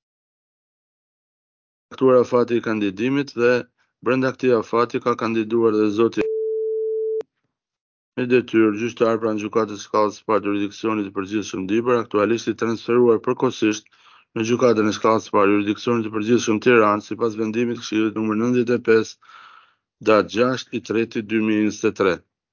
Faktura afati i kandidimit dhe brenda këtij afati ka kandiduar dhe zoti me detyrë gjyqtar pranë gjykatës së shkallës së parë të jurisdiksionit të përgjithshëm Dibër, aktualisht i transferuar përkohësisht në gjykatën e shkallës së parë jurisdiksionit të përgjithshëm Tiranë sipas vendimit të Këshillit numër nëntëdhjetë e pesë datë gjashtë i treti dy mijë njëzet e tre.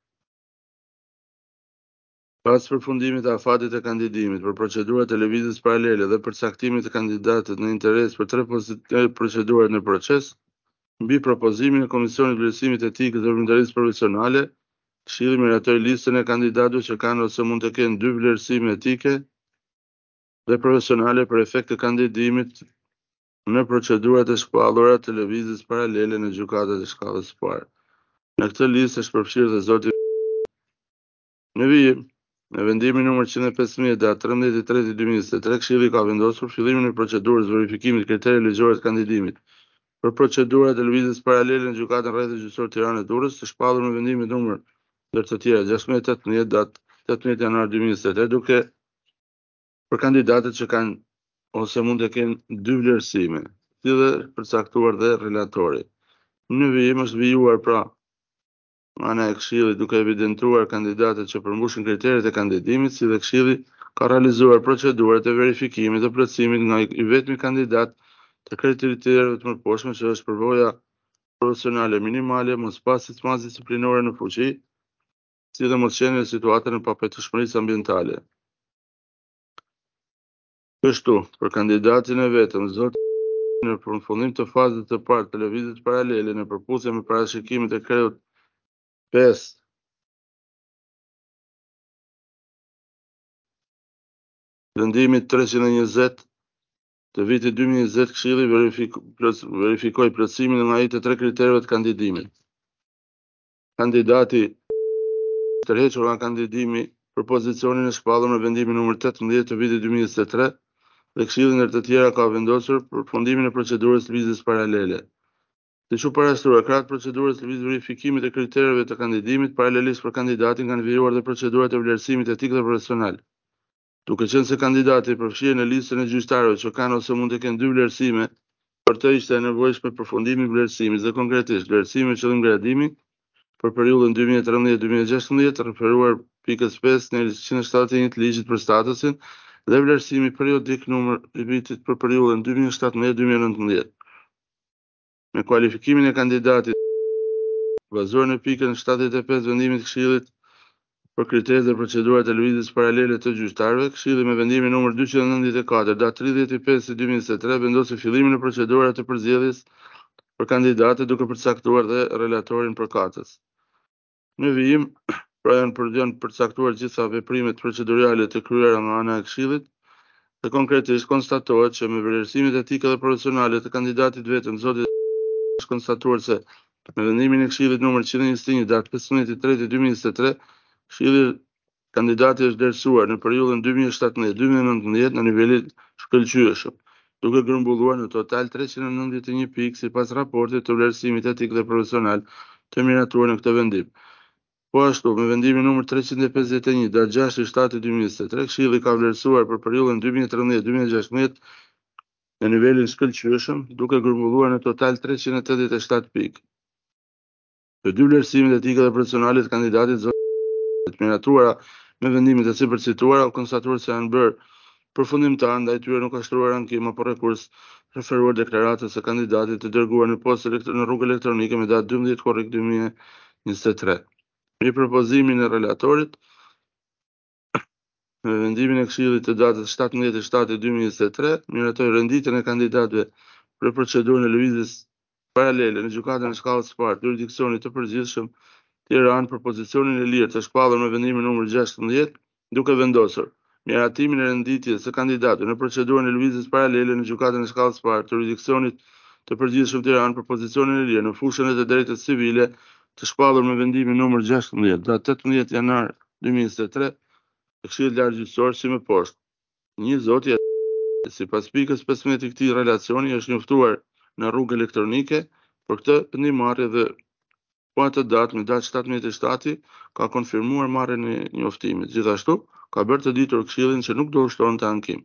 Pas përfundimit të afatit të kandidimit për procedurat e lëvizjes paralele dhe përcaktimit të kandidatët në interes për tre procedurat në proces, mbi propozimin e Komisionit Vlerësimit Etikës dhe Veprimtarisë Profesionale, Këshilli miratoi listën e kandidatëve që kanë ose mund të kenë dy vlerësime etike dhe profesionale për efekt të kandidimit në procedurat e shpallura të lëvizjes paralele në gjykatat e shkallës së parë. Në këtë listë është përfshirë dhe zoti në vijim. Në vendimin numër njëzet e pesëmbëdhjetë datë trembëdhjetë i treti dy mijë njëzet e tre, Këshilli ka vendosur fillimin e procedurës verifikimit kriterëve ligjore të kandidimit për procedurat e lëvizjes paralele në gjykatën rrethit gjyqësor Tiranë e Durrës, të shpallur me vendimin numër ndër të tjera gjashtëmbëdhjetë e tetëmbëdhjetë datë tetëmbëdhjetë janar dy mijë njëzet e tre, duke për kandidatët që kanë ose mund të kenë dy vlerësime, si dhe përcaktuar dhe relatori. Në vijim është vijuar pra ana e Këshillit duke evidentuar kandidatët që përmbushin kriteret e kandidimit, si dhe Këshilli ka realizuar procedurat e verifikimit dhe plotësimit nga i vetmi kandidat të kriteriteve të mëparshme që është përvoja profesionale minimale, mos pasi smas disiplinore në fuqi, si dhe mos qenë në situatën e papetëshmërisë ambientale. Kështu, për kandidatin e vetëm, zot në përfundim të fazës të parë të lëvizjes paralele në përputhje me parashikimet e kreut pesë vendimit treqind e njëzet të vitit dy mijë e njëzet, Këshilli verifik, verifikoi plotësimin nga ai të tre kriterëve të kandidimit. Kandidati tërhequr nga kandidimi për pozicionin e shpallur në vendimin numër tetëmbëdhjetë të vitit dy mijë e njëzet e tre dhe Këshilli ndër të tjera ka vendosur përfundimin e procedurës lëvizjes paralele. Siç u parashtrua krahas procedurës lëvizjes verifikimit të kriterëve të kandidimit, paralelisht për kandidatin kanë vijuar dhe procedurat e vlerësimit etik dhe profesional. Duke qenë se kandidati përfshihet në listën e gjyqtarëve që kanë ose mund të kenë dy vlerësime, për të ishte e nevojshme përfundimi i vlerësimit dhe konkretisht vlerësimi me qëllim gradimi për periudhën dy mijë e tridhjetë dy mijë e gjashtëmbëdhjetë, referuar pikës pesë në njëzet e shtatëdhjetë e një të ligjit për statusin dhe vlerësimi periodik numër i vitit për periudhën dy mijë e shtatëmbëdhjetë dy mijë e nëntëmbëdhjetë. Me kualifikimin e kandidatit bazuar në pikën shtatëdhjetë e pesë vendimit të Këshillit për kriteret dhe procedurat e lëvizjes paralele të gjyqtarëve, Këshilli me vendimin numër dyqind e nëntëdhjetë e katër datë tridhjetë e pesë dy mijë e njëzet e tre vendosi fillimin e procedurave të përzgjedhjes për kandidatët duke përcaktuar dhe relatorin përkatës. Në vijim, pra janë për janë përcaktuar gjitha veprimet procedurale të kryera nga ana e Këshillit dhe konkretisht konstatohet që me vlerësimet etike dhe profesionale të kandidatit vetëm zoti është konstatuar se me vendimin e Këshillit numër njëqind e njëzet e një datë pesëmbëdhjetë e tretë dy mijë e njëzet e tre, Këshilli kandidati është vlerësuar në periudhën dy mijë e shtatëmbëdhjetë dy mijë e nëntëmbëdhjetë në nivelin shkëlqyeshëm, duke grumbulluar në total treqind e nëntëdhjetë e një pikë sipas raportit të vlerësimit etik dhe profesional të miratuar në këtë vendim. Po ashtu, me vendimin numër treqind e pesëdhjetë e një datë gjashtë shtatë dy mijë e njëzet e tre, Këshilli ka vlerësuar për periudhën dy mijë e tridhjetë dy mijë e gjashtëmbëdhjetë në nivelin shkëlqyeshëm, duke grumbulluar në total treqind e tetëdhjetë e shtatë pikë. Të dy vlerësimet etike dhe profesionale të kandidatit zotit miratuara me vendimet e sipërcituara, konstatuar se janë bërë përfundimtar, ndaj tyre nuk ka shtruar ankim apo rekurs, referuar deklaratës së kandidatit të dërguar në postë në rrugë elektronike me datë dymbëdhjetë korrik dy mijë e njëzet e tre. Me propozimin e relatorit, me vendimin e Këshillit të datës shtatëmbëdhjetë shtatë dy mijë e njëzet e tre, miratoi renditjen e kandidatëve për procedurën e lëvizjes paralele në gjykatën e shkallës së parë të jurisdiksionit të përgjithshëm Tiranë për pozicionin e lirë të shpallur me vendimin numër gjashtëmbëdhjetë, duke vendosur miratimin e renditjes së kandidatëve në procedurën e lëvizjes paralele në gjykatën e shkallës së parë të jurisdiksionit të përgjithshëm Tiranë për pozicionin e lirë në fushën e të drejtës civile të shpallur me vendimin numër gjashtëmbëdhjetë datë tetëmbëdhjetë janar dy mijë e njëzet e tre, të Këshillit Lartëgjyqësor si më poshtë. Një zoti sipas pikës pesëmbëdhjetë të këtij relacioni është njoftuar në rrugë elektronike për këtë ndihmarrje dhe po atë datë me datë shtatëmbëdhjetë shtatë ka konfirmuar marrjen e njoftimit. Gjithashtu, ka bërë të ditur Këshillin që nuk do ushtonte ankim.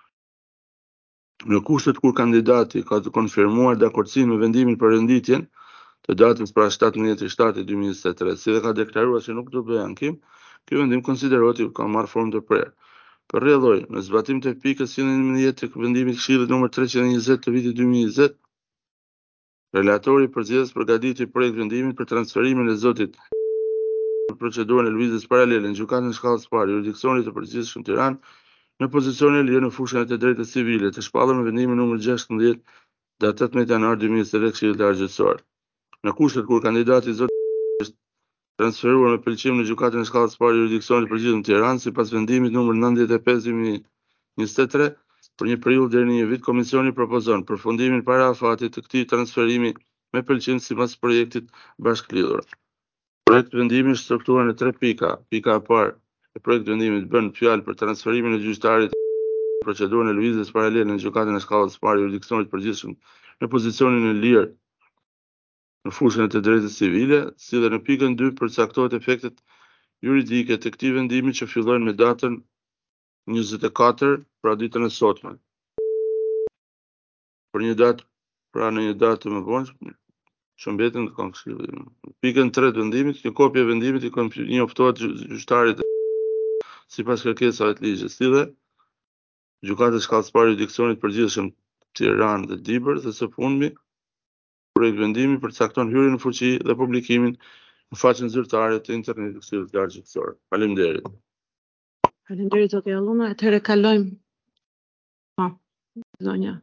Në kushtet kur kandidati ka të konfirmuar dakordsinë me vendimin për renditjen të datës pra shtatëmbëdhjetë shtatë dy mijë e njëzet e tre, si dhe ka deklaruar se nuk do bëjë ankim, ky vendim konsiderohet që ka marrë formë të prerë. Për rrjedhoj, në zbatim të pikës njëqind e nëntëdhjetë të vendimit të Këshillit numër treqind e njëzet të vitit dy mijë e njëzet, relatori përzihes përgatiti projekt vendimit për transferimin e zotit në procedurën e lëvizjes paralele në gjykatën e shkallës së parë jurisdiksionit të përgjithshëm Tiranë në pozicionin e lirë në fushën e të drejtës civile të shpallur me vendimin numër gjashtëmbëdhjetë datë tetëmbëdhjetë janar dy mijë e njëzet e tre Këshillit Lartëgjyqësor. Në kushtet kur kandidati zoti është transferuar me pëlqim në gjykatën e shkallës së parë jurisdiksionit të përgjithshëm Tiranë sipas vendimit numër nëntëdhjetë e pesë dy mijë e njëzet e tre për një periudhë deri në një vit, komisioni propozon përfundimin para afatit të këtij transferimi me pëlqim sipas projektit bashkëlidhur. Projekt vendimi është strukturuar në tre pika. Pika e parë e projekt vendimit bën fjalë për transferimin e gjyqtarit në procedurën e lëvizjes paralele në gjykatën e shkallës së parë jurisdiksionit të përgjithshëm në pozicionin e lirë në fushën e të drejtës civile, si dhe në pikën dy përcaktohet efektet juridike të këtij vendimi që fillojnë me datën njëzet e katër pra ditën e sotme. Për një datë, pra në një datë të mëparshme, shëmbetën të kanë këshillit. Pikën tre të vendimit, një kopje e vendimit i njoftohet gjyqtarit sipas kërkesave të ligjit, si dhe gjykatës shkallësparë jurisdiksionit përgjithshëm Tiranë dhe Dibër, dhe së fundmi projekt vendimi përcakton hyrjen në fuqi dhe publikimin në faqen zyrtare të internetit të Këshillit Largjëkësor. Faleminderit. Faleminderit zoti Alluna. Atëherë kalojmë. Po, zonja.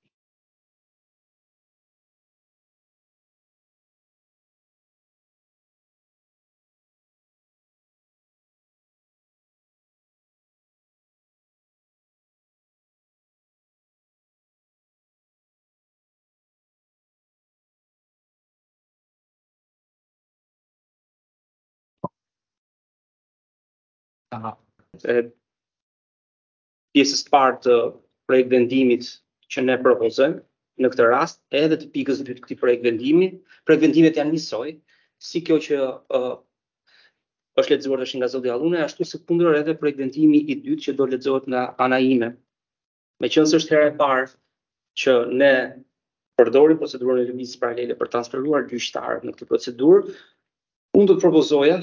Pjesës parë të projekt vendimit që ne propozojmë në këtë rast, edhe të pikës dytë të këtij projekt vendimi, projekt vendimet janë njësoj, si kjo që uh, është lexuar tash nga zoti Alluna, ashtu së kundër edhe projekt vendimi i dytë që do lexohet nga ana ime. Meqense është hera e parë që ne përdorim procedurën e lëvizjes paralele për transferuar gjyqtarët në këtë procedurë, unë do të propozoja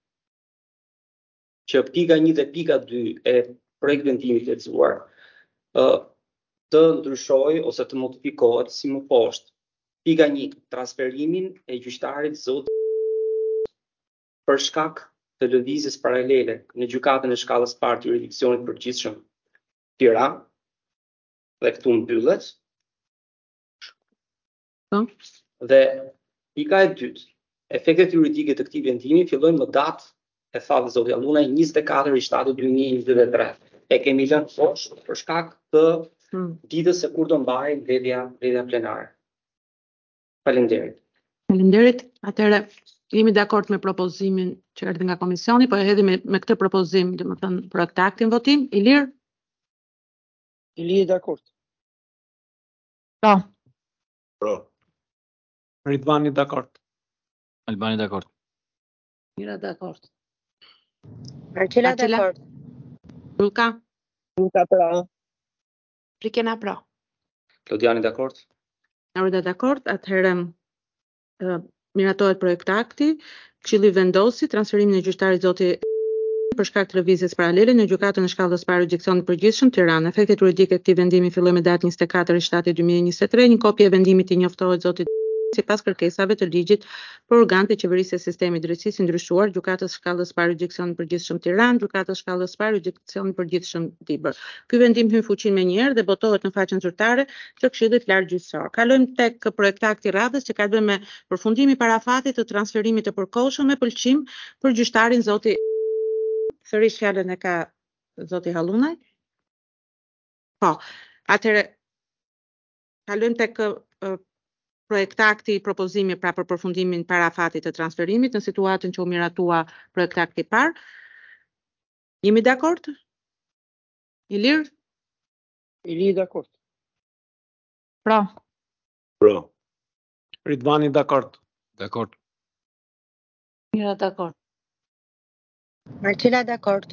që pika një dhe pika dy e projekt vendimit lexuar uh, të ndryshoj ose të modifikohet si më poshtë. Pika një, transferimin e gjyqtarit zot për shkak të lëvizjes paralele në gjykatën e shkallës parë të jurisdiksionit përgjithshëm Tiranë, dhe këtu mbyllet. Dhe pika e dytë, efektet juridike të këtij vendimi fillojnë më datë e tha dhe zoti Alluna njëzet e katër shtator dy mijë e njëzet e tre. E kemi lënë poshtë për shkak të hmm. ditës se kur do mbahet mbledhja mbledhja plenare. Faleminderit. Faleminderit. Atëherë jemi dakord me propozimin që erdhi nga komisioni, po e hedhim me, me këtë propozim, domethënë projekt aktin votim. Ilir? Ilir dakord. Po. Pro. Ridvani dakord. Albani dakord. Mira dakord. Marcela dakord. Luka? Luka pra. Rikena pra. Klodiani dakord. Aurida dakord. Atëherë uh, miratohet projekt akti, Këshilli vendosi transferimin e gjyqtarit zoti për shkak të lëvizjes paralele në gjykatën e shkallës parë jurisdiksionit përgjithshëm Tiranë. Efektet juridike të këtij vendimi fillojnë me datën njëzet e katër shtator dy mijë e njëzet e tre. Një kopje e vendimit i njoftohet zotit sipas kërkesave të ligjit për organet e qeverisë së sistemit drejtësisë i ndryshuar, gjykatës shkallës parë jurisdiksionit përgjithshëm Tiranë, gjykatës shkallës parë jurisdiksionit përgjithshëm Dibër. Ky vendim hyn fuqinë menjëherë dhe botohet në faqen zyrtare të Këshillit Largjëkësor. Kalojmë tek projektakti i radhës që ka të bëjë me përfundimin parafatit të transferimit të përkohshëm me pëlqim për gjyqtarin zoti. Sërish fjalën e ka zoti Hallunaj. Po, atëherë kalojmë tek uh, projektakti i propozimi pra për përfundimin parafatit të transferimit në situatën që u miratua projektakti i parë. Jemi dakord? Ilir? Ilir dakord. Pro. Pro. Ridvani dakord. Dakord. Mira dakord. Marcela dakord.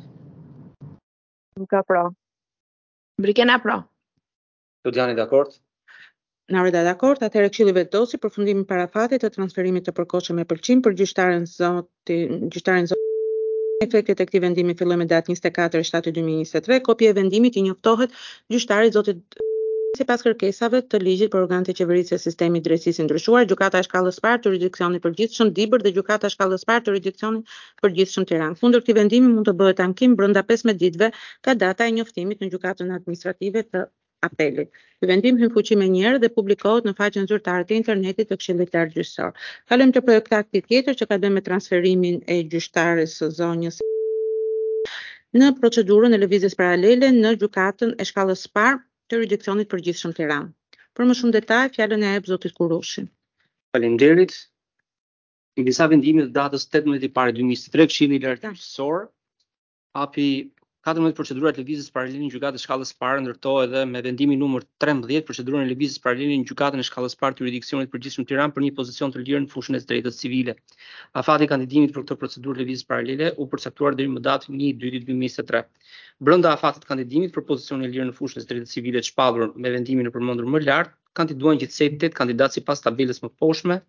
Luka pra. Brikena pra. Klodiani dakord. Naurida dakord. Atëherë Këshilli vendosi përfundimin parafatit të transferimit të përkohshëm me pëlqim për gjyqtarin zoti gjyqtarin zoti. Efektet e këtij vendimi fillojnë me datën njëzet e katër shtator dy mijë e njëzet e tre. Kopja e vendimit i njoftohet gjyqtarit zotit sipas kërkesave të ligjit për organet e qeverisë së sistemit drejtësisë ndryshuar, gjykata e shkallës parë të jurisdiksionit përgjithshëm Dibër dhe gjykata e shkallës parë të jurisdiksionit përgjithshëm Tiranë. Kundër këtij vendimi mund të bëhet ankim brenda pesëmbëdhjetë ditëve ka data e njoftimit në gjykatën administrative të apelit. Ky vendim hyn fuqi menjëherë dhe publikohet në faqen zyrtare të internetit të Këshillit Largjëkësor. Kalojmë te projektakti tjetër që ka të bëjë me transferimin e gjyqtares së zonjës në procedurën e lëvizjes paralele në gjykatën e shkallës parë të jurisdiksionit përgjithshëm Tiranë. Për më shumë detaj, fjalën e jep zotit Kurushi. Faleminderit. Në disa vendime të datës tetëmbëdhjetë i parë dy mijë e njëzet e tre, Këshilli Largjëkësor hapi katërmbëdhjetë procedurat lëvizjes paralele në gjykatën e shkallës së parë ndërtohet edhe me vendimin numër trembëdhjetë procedurën e lëvizjes paralele në gjykatën e shkallës së parë të jurisdiksionit të përgjithshëm Tiranë për një pozicion të lirë në fushën e drejtës civile. Afati i kandidimit për këtë procedurë lëvizjes paralele u përcaktuar deri më datën një dy dy mijë njëzet e tre. Brenda afatit të kandidimit për pozicionin e lirë në fushën e drejtës civile të shpallur me vendimin e përmendur më lart, kandiduan gjithsej tetë kandidatë sipas tabelës më poshme.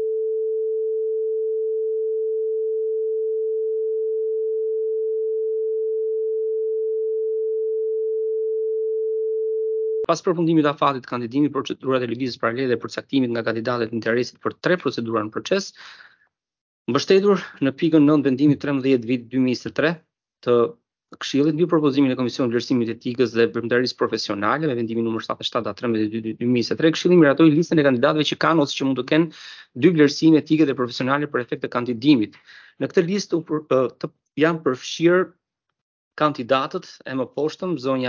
Pas përfundimit të afatit të kandidimit për procedurat e lëvizjes paralele dhe përcaktimit nga kandidatët të interesit për tre procedura në proces, mbështetur në pikën nëntë vendimit trembëdhjetë vit dy mijë njëzet e tre të Këshillit mbi propozimin e Komisionit Vlerësimit të Etikës dhe Brendërisë Profesionale me vendimin numër shtatëdhjetë e shtatë datë trembëdhjetë dy dy mijë njëzet e tre, Këshilli miratoi listën e kandidatëve që kanë ose që mund të kenë dy vlerësime etike dhe profesionale për efekt të kandidimit. Në këtë listë të janë përfshirë kandidatët e mëposhtëm zonja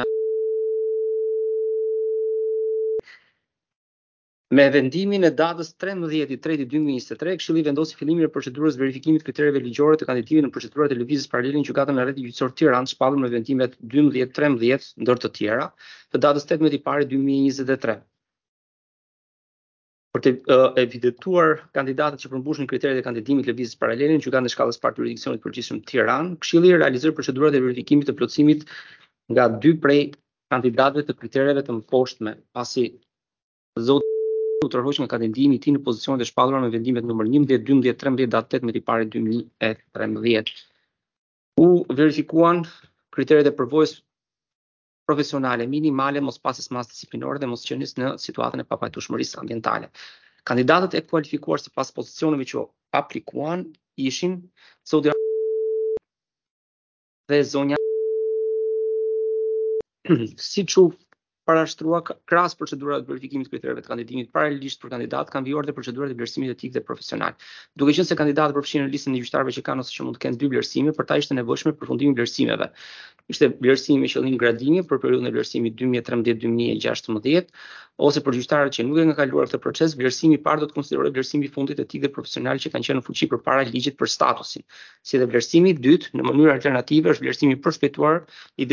Me vendimin e datës trembëdhjetë i treti dy mijë njëzet e tre, Këshilli vendosi fillimin e procedurës verifikimit kriterieve ligjore të kandidimit në procedurat e lëvizjes paralele në gjykatën e Rrethit Gjyqësor Tiranë, shpallur me vendimet dymbëdhjetë trembëdhjetë ndër të tjera, të datës tetëmbëdhjetë i pari dy mijë njëzet e tre. Për të uh, evidentuar kandidatët që përmbushin kriteret e kandidimit lëvizjes paralele në gjykatën e shkallës së parë të jurisdiksionit të përgjithshëm Tiranë, Këshilli realizoi procedurat e verifikimit të plotësimit nga dy prej kandidatëve të kriterieve të mëposhtme, pasi zoti u tërhoq nga kandidimi i tij në pozicionet e shpallura me vendimet numër njëmbëdhjetë, dymbëdhjetë, trembëdhjetë datë tetëmbëdhjetë i pari dy mijë e trembëdhjetë. U verifikuan kriteret e përvojës profesionale minimale, mos pasjes mas disiplinore dhe mos qenies në situatën e papajtueshmërisë ambientale. Kandidatët e kualifikuar sipas pozicioneve që aplikuan ishin zoti dhe zonja siç u parashtrua krahas procedurat të verifikimit të kriterieve të kandidimit paralelisht për kandidat kanë vijor dhe procedurat e vlerësimit etik dhe profesional. Duke qenë se kandidatët përfshihen në listën e gjyqtarëve që kanë ose që mund të kenë dy vlerësime, për ta ishte nevojshme përfundimi i vlerësimeve. Ishte vlerësimi me qëllim gradimi për periudhën e vlerësimit dy mijë e trembëdhjetë dy mijë e gjashtëmbëdhjetë, ose për gjyqtarët që nuk e kanë kaluar këtë proces, vlerësimi i parë do të konsiderohet vlerësimi i fundit etik dhe profesional që kanë qenë në fuqi përpara ligjit për statusin. Si dhe vlerësimi i dytë në mënyrë alternative është vlerësimi i përshpejtuar i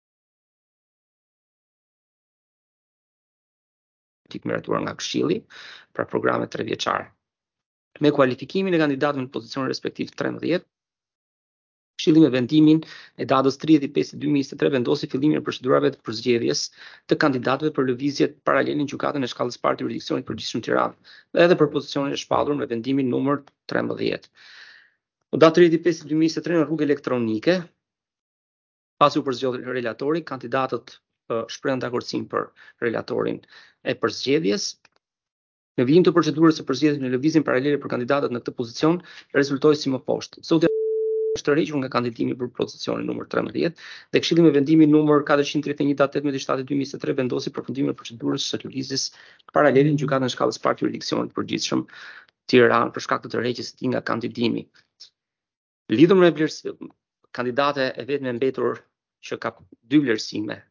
miratuar nga Këshilli për programe tre vjeçare. Me kualifikimin e kandidatëve në pozicionin respektiv trembëdhjetë, Këshilli me vendimin e datës tridhjetë i pesë dy mijë njëzet e tre vendosi fillimin e procedurave të përzgjedhjes të kandidatëve për lëvizje paralele në gjykatën e shkallës së parë të jurisdiksionit të përgjithshëm Tiranë, edhe për pozicionin e shpallur me vendimin numër trembëdhjetë. Në datë tridhjetë i pesë dy mijë njëzet e tre në rrugë elektronike, pasi u përzgjedh relatori, kandidatët shprehen dakordsinë për relatorin e përzgjedhjes. Në vijim të procedurës së përzgjedhjes në lëvizjen paralele për kandidatët në këtë pozicion rezultoi si më poshtë. Zoti është tërhequr nga kandidimi për pozicionin numër trembëdhjetë dhe Këshilli me vendimin numër katërqind tridhjetë e një datë tetëmbëdhjetë i shtatë dy mijë njëzet e tre vendosi përfundimin e procedurës së lëvizjes paralele në gjykatën e shkallës së parë të jurisdiksionit të përgjithshëm Tiranë për shkak të tërheqjes së tij nga kandidimi. Lidhur me vlerësimin, kandidate e vetme mbetur që ka dy vlerësime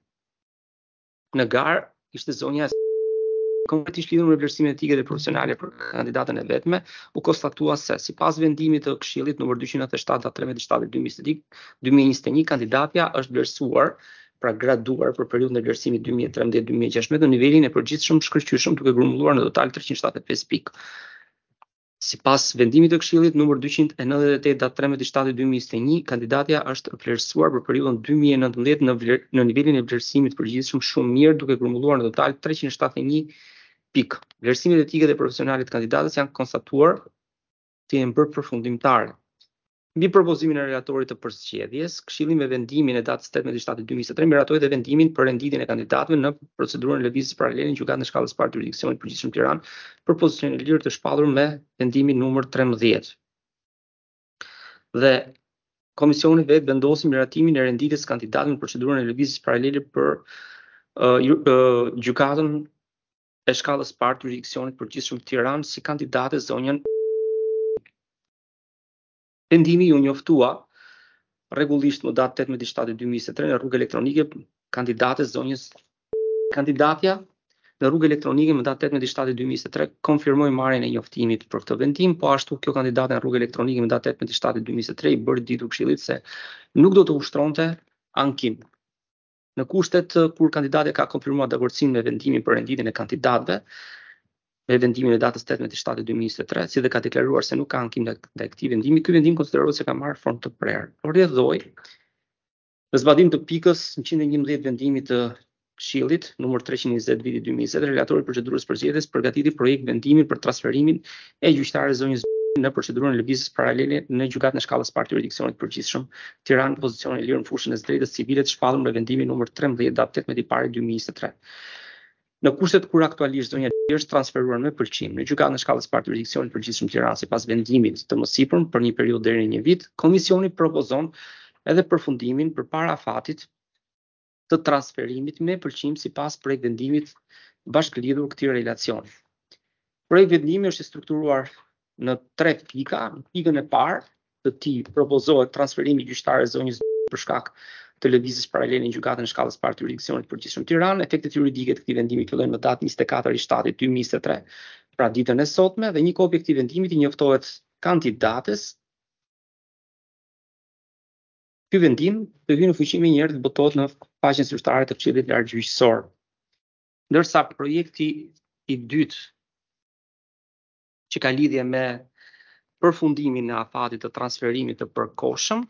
në garë ishte zonja konkretisht lidhur me vlerësimet etike dhe profesionale për kandidatën e vetme, u konstatua se sipas vendimit të Këshillit numër dyqind e nëntëdhjetë e shtatë datë trembëdhjetë i shtatë dy mijë njëzet e një, kandidatja është vlerësuar, pra graduar për periudhën e vlerësimit dy mijë e trembëdhjetë dy mijë e gjashtëmbëdhjetë në nivelin e përgjithshëm shkëlqyeshëm duke grumbulluar në total treqind e shtatëdhjetë e pesë pikë. Sipas vendimit të Këshillit numër dyqind e nëntëdhjetë e tetë datë trembëdhjetë i shtatë dy mijë njëzet e një, kandidatja është vlerësuar për periudhën dy mijë e nëntëmbëdhjetë në, vler, në nivelin e vlerësimit të përgjithshëm shumë mirë duke grumbulluar në total treqind e shtatëdhjetë e një pikë. Vlerësimet etike dhe profesionale të kandidatës janë konstatuar të jenë bërë përfundimtare. Mbi propozimin e relatorit të përzgjedhjes, Këshilli me vendimin e datës tetëmbëdhjetë i shtatë dy mijë njëzet e tre miratoi dhe vendimin për renditjen e kandidatëve në procedurën e lëvizjes paralele në gjykatën e shkallës së parë të jurisdiksionit të përgjithshëm Tiranë për pozicionin e lirë të shpallur me vendimin numër trembëdhjetë. Dhe komisioni vetë vendosi miratimin e renditjes së kandidatëve në procedurën e lëvizjes paralele për uh, uh, gjykatën e shkallës së parë të jurisdiksionit të përgjithshëm Tiranë si kandidate zonjën. Vendimi ju njoftua rregullisht më datë tetëmbëdhjetë i shtatë dy mijë njëzet e tre në rrugë elektronike kandidates zonjës kandidatja në rrugë elektronike më datë tetëmbëdhjetë i shtatë dy mijë njëzet e tre konfirmoi marrjen e njoftimit për këtë vendim, po ashtu kjo kandidate në rrugë elektronike më datë tetëmbëdhjetë i shtatë dy mijë njëzet e tre i bëri ditur Këshillit se nuk do të ushtronte ankim. Në kushtet kur kandidati ka konfirmuar dakordsinë me vendimin për renditjen e kandidatëve, me vendimin e datës tetëmbëdhjetë shtator dy mijë njëzet e tre, si dhe ka deklaruar se nuk ka ankim ndaj këtij vendimi, ky vendim konsiderohet se ka marrë formë të prerë. Rrjedhoi në zbatim të pikës njëqind e njëmbëdhjetë vendimit të Këshillit numër treqind e njëzet viti dy mijë e njëzet, relatori i procedurës përgjithëse përgatiti projekt vendimi për transferimin e gjyqtares zonjës në procedurën e lëvizjes paralele në gjykatën e shkallës parë të jurisdiksionit të përgjithshëm Tiranë, pozicion e lirë në fushën e së drejtës civile të shpallur me vendimin numër trembëdhjetë datë tetëmbëdhjetë i pari dy mijë e njëzet e tre. Në kushtet kur aktualisht zonja Liri është transferuar me pëlqim në gjykatën e shkallës parë të jurisdiksionit të përgjithshëm Tiranë sipas vendimit të mësipër për një periudhë deri në një vit, komisioni propozon edhe përfundimin përpara afatit të transferimit me pëlqim sipas projekt vendimit bashkëlidhur këtij relacioni. Projekt vendimi është i strukturuar në tre pika. Në pikën e parë të tij propozohet transferimi i gjyqtares zonjës për shkak të lëvizjes paralele në gjykatën e shkallës parë të jurisdiksionit të përgjithshëm Tiranë. Efektet juridike të këtij vendimi fillojnë në datën njëzet e katër i shtatit dy mijë e njëzet e tre, pra ditën e sotme, dhe një kopje e këtij vendimit i njoftohet kandidates. Ky vendim do hyjë në fuqi më njëherë të botohet në faqen zyrtare të Këshillit Lartgjyqësor. Ndërsa projekti i dytë, që ka lidhje me përfundimin e afatit të transferimit të përkohshëm,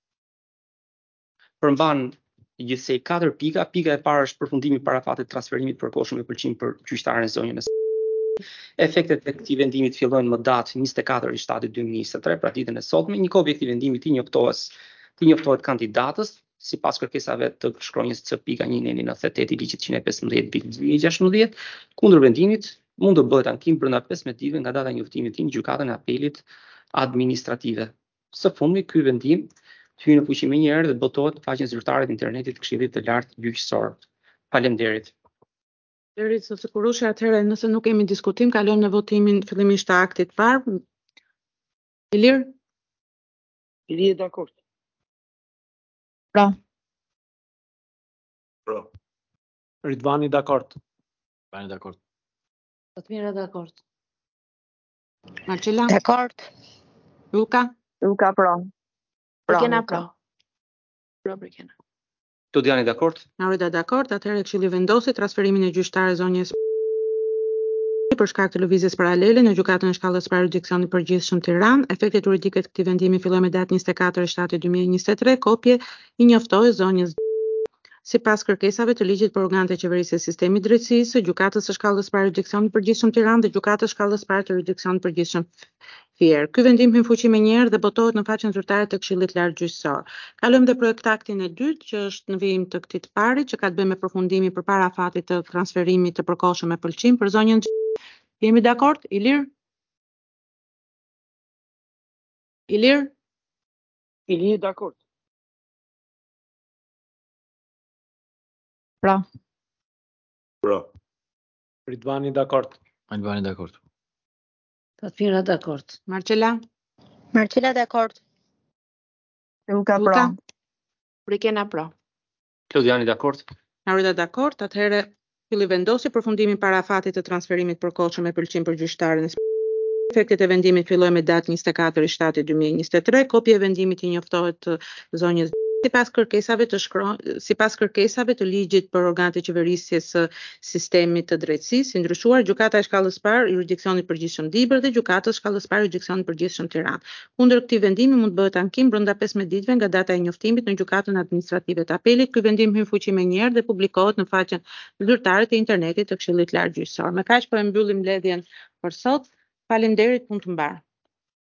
përmban gjithsej katër pika. Pika e parë është përfundimi para afatit të transferimit të përkohshëm me pëlqim për gjyqtaren e zonjës. Efektet e këtij vendimi fillojnë më datë njëzet e katër i shtatit dy mijë e njëzet e tre, pra ditën e sotme. Një kopje e këtij vendimi i njoftohet i njoftohet kandidatës sipas kërkesave të shkronjës C pika një nëntë nëntë tetë i ligjit njëzet e pesëmbëdhjetë dy mijë e gjashtëmbëdhjetë. Kundër vendimit mund të bëhet ankim brenda pesëmbëdhjetë ditëve nga data e njoftimit të tij në gjykatën e apelit administrative. Së fundmi, ky vendim të hyjë në fuqi më njëherë dhe të botohet në faqen zyrtare të internetit të Këshillit të Lartë Gjyqësor. Faleminderit. Deri të sigurushi, atëherë nëse nuk kemi diskutim, kalojmë në votimin fillimisht të aktit parë. Ilir? Ilir dakord. Pra. Pro. Ridvani dakord. Bani dakord. Fatmira dakord. Marcela? Dakord. Luka? Luka pro. Brikena Luka. pro. Pro Brikena. Tudiani dakord? Narida dakord, atëherë Këshilli vendosi transferimin e gjyqtares zonjës për shkak të lëvizjes paralele në gjykatën e shkallës parë jurisdiksionit të përgjithshëm Tiranë. Efektet juridike të këtij vendimi fillojnë me datë njëzet e katër i shtatit dy mijë e njëzet e tre. Kopje i njoftohet zonjës sipas kërkesave të ligjit për organet e qeverisë së sistemit drejtësisë, gjykatës së shkallës parë jurisdiksionit të përgjithshëm Tiranë dhe gjykatës shkallës parë të jurisdiksionit të përgjithshëm Fier. Ky vendim hyn fuqi më njëherë dhe botohet në faqen zyrtare të Këshillit Lartgjyqësor. Kalojmë te projektaktin e dytë, që është në vijim të këtij të parit, që ka të bëjë me përfundimin përpara afatit të transferimit të përkohshëm me pëlqim për zonjën. Jemi dakord? Ilir? Ilir? Ilir dakord. Pra. Pro. Ridvani dakord. Albani dakord. Fatmira dakord. Marcela? Marcela dakord. Luka pro. Luka? Brikena pro. Tudiani dakord? Narida dakord, atëherë Këshilli vendosi përfundimin para afatit të transferimit përkohshëm me pëlqim për gjyqtaren e Efektet e vendimit fillojnë me datë njëzet e katër i shtatit dy mijë e njëzet e tre. Kopje e vendimit i njoftohet zonjës sipas kërkesave të shkron sipas kërkesave të ligjit për organet e qeverisjes së sistemit të drejtësisë, i ndryshuar gjykata e shkallës parë jurisdiksionit të përgjithshëm Dibër dhe gjykata e shkallës parë jurisdiksionit të përgjithshëm Tiranë. Kundër këtij vendimi mund bëhet ankim brenda pesëmbëdhjetë ditëve nga data e njoftimit në gjykatën administrative të apelit. Ky vendim hyn fuqi më njëherë dhe publikohet në faqen zyrtare të internetit të Këshillit Lartgjyqësor. Me kaq po e mbyllim mbledhjen për sot. Faleminderit, punë të mbar.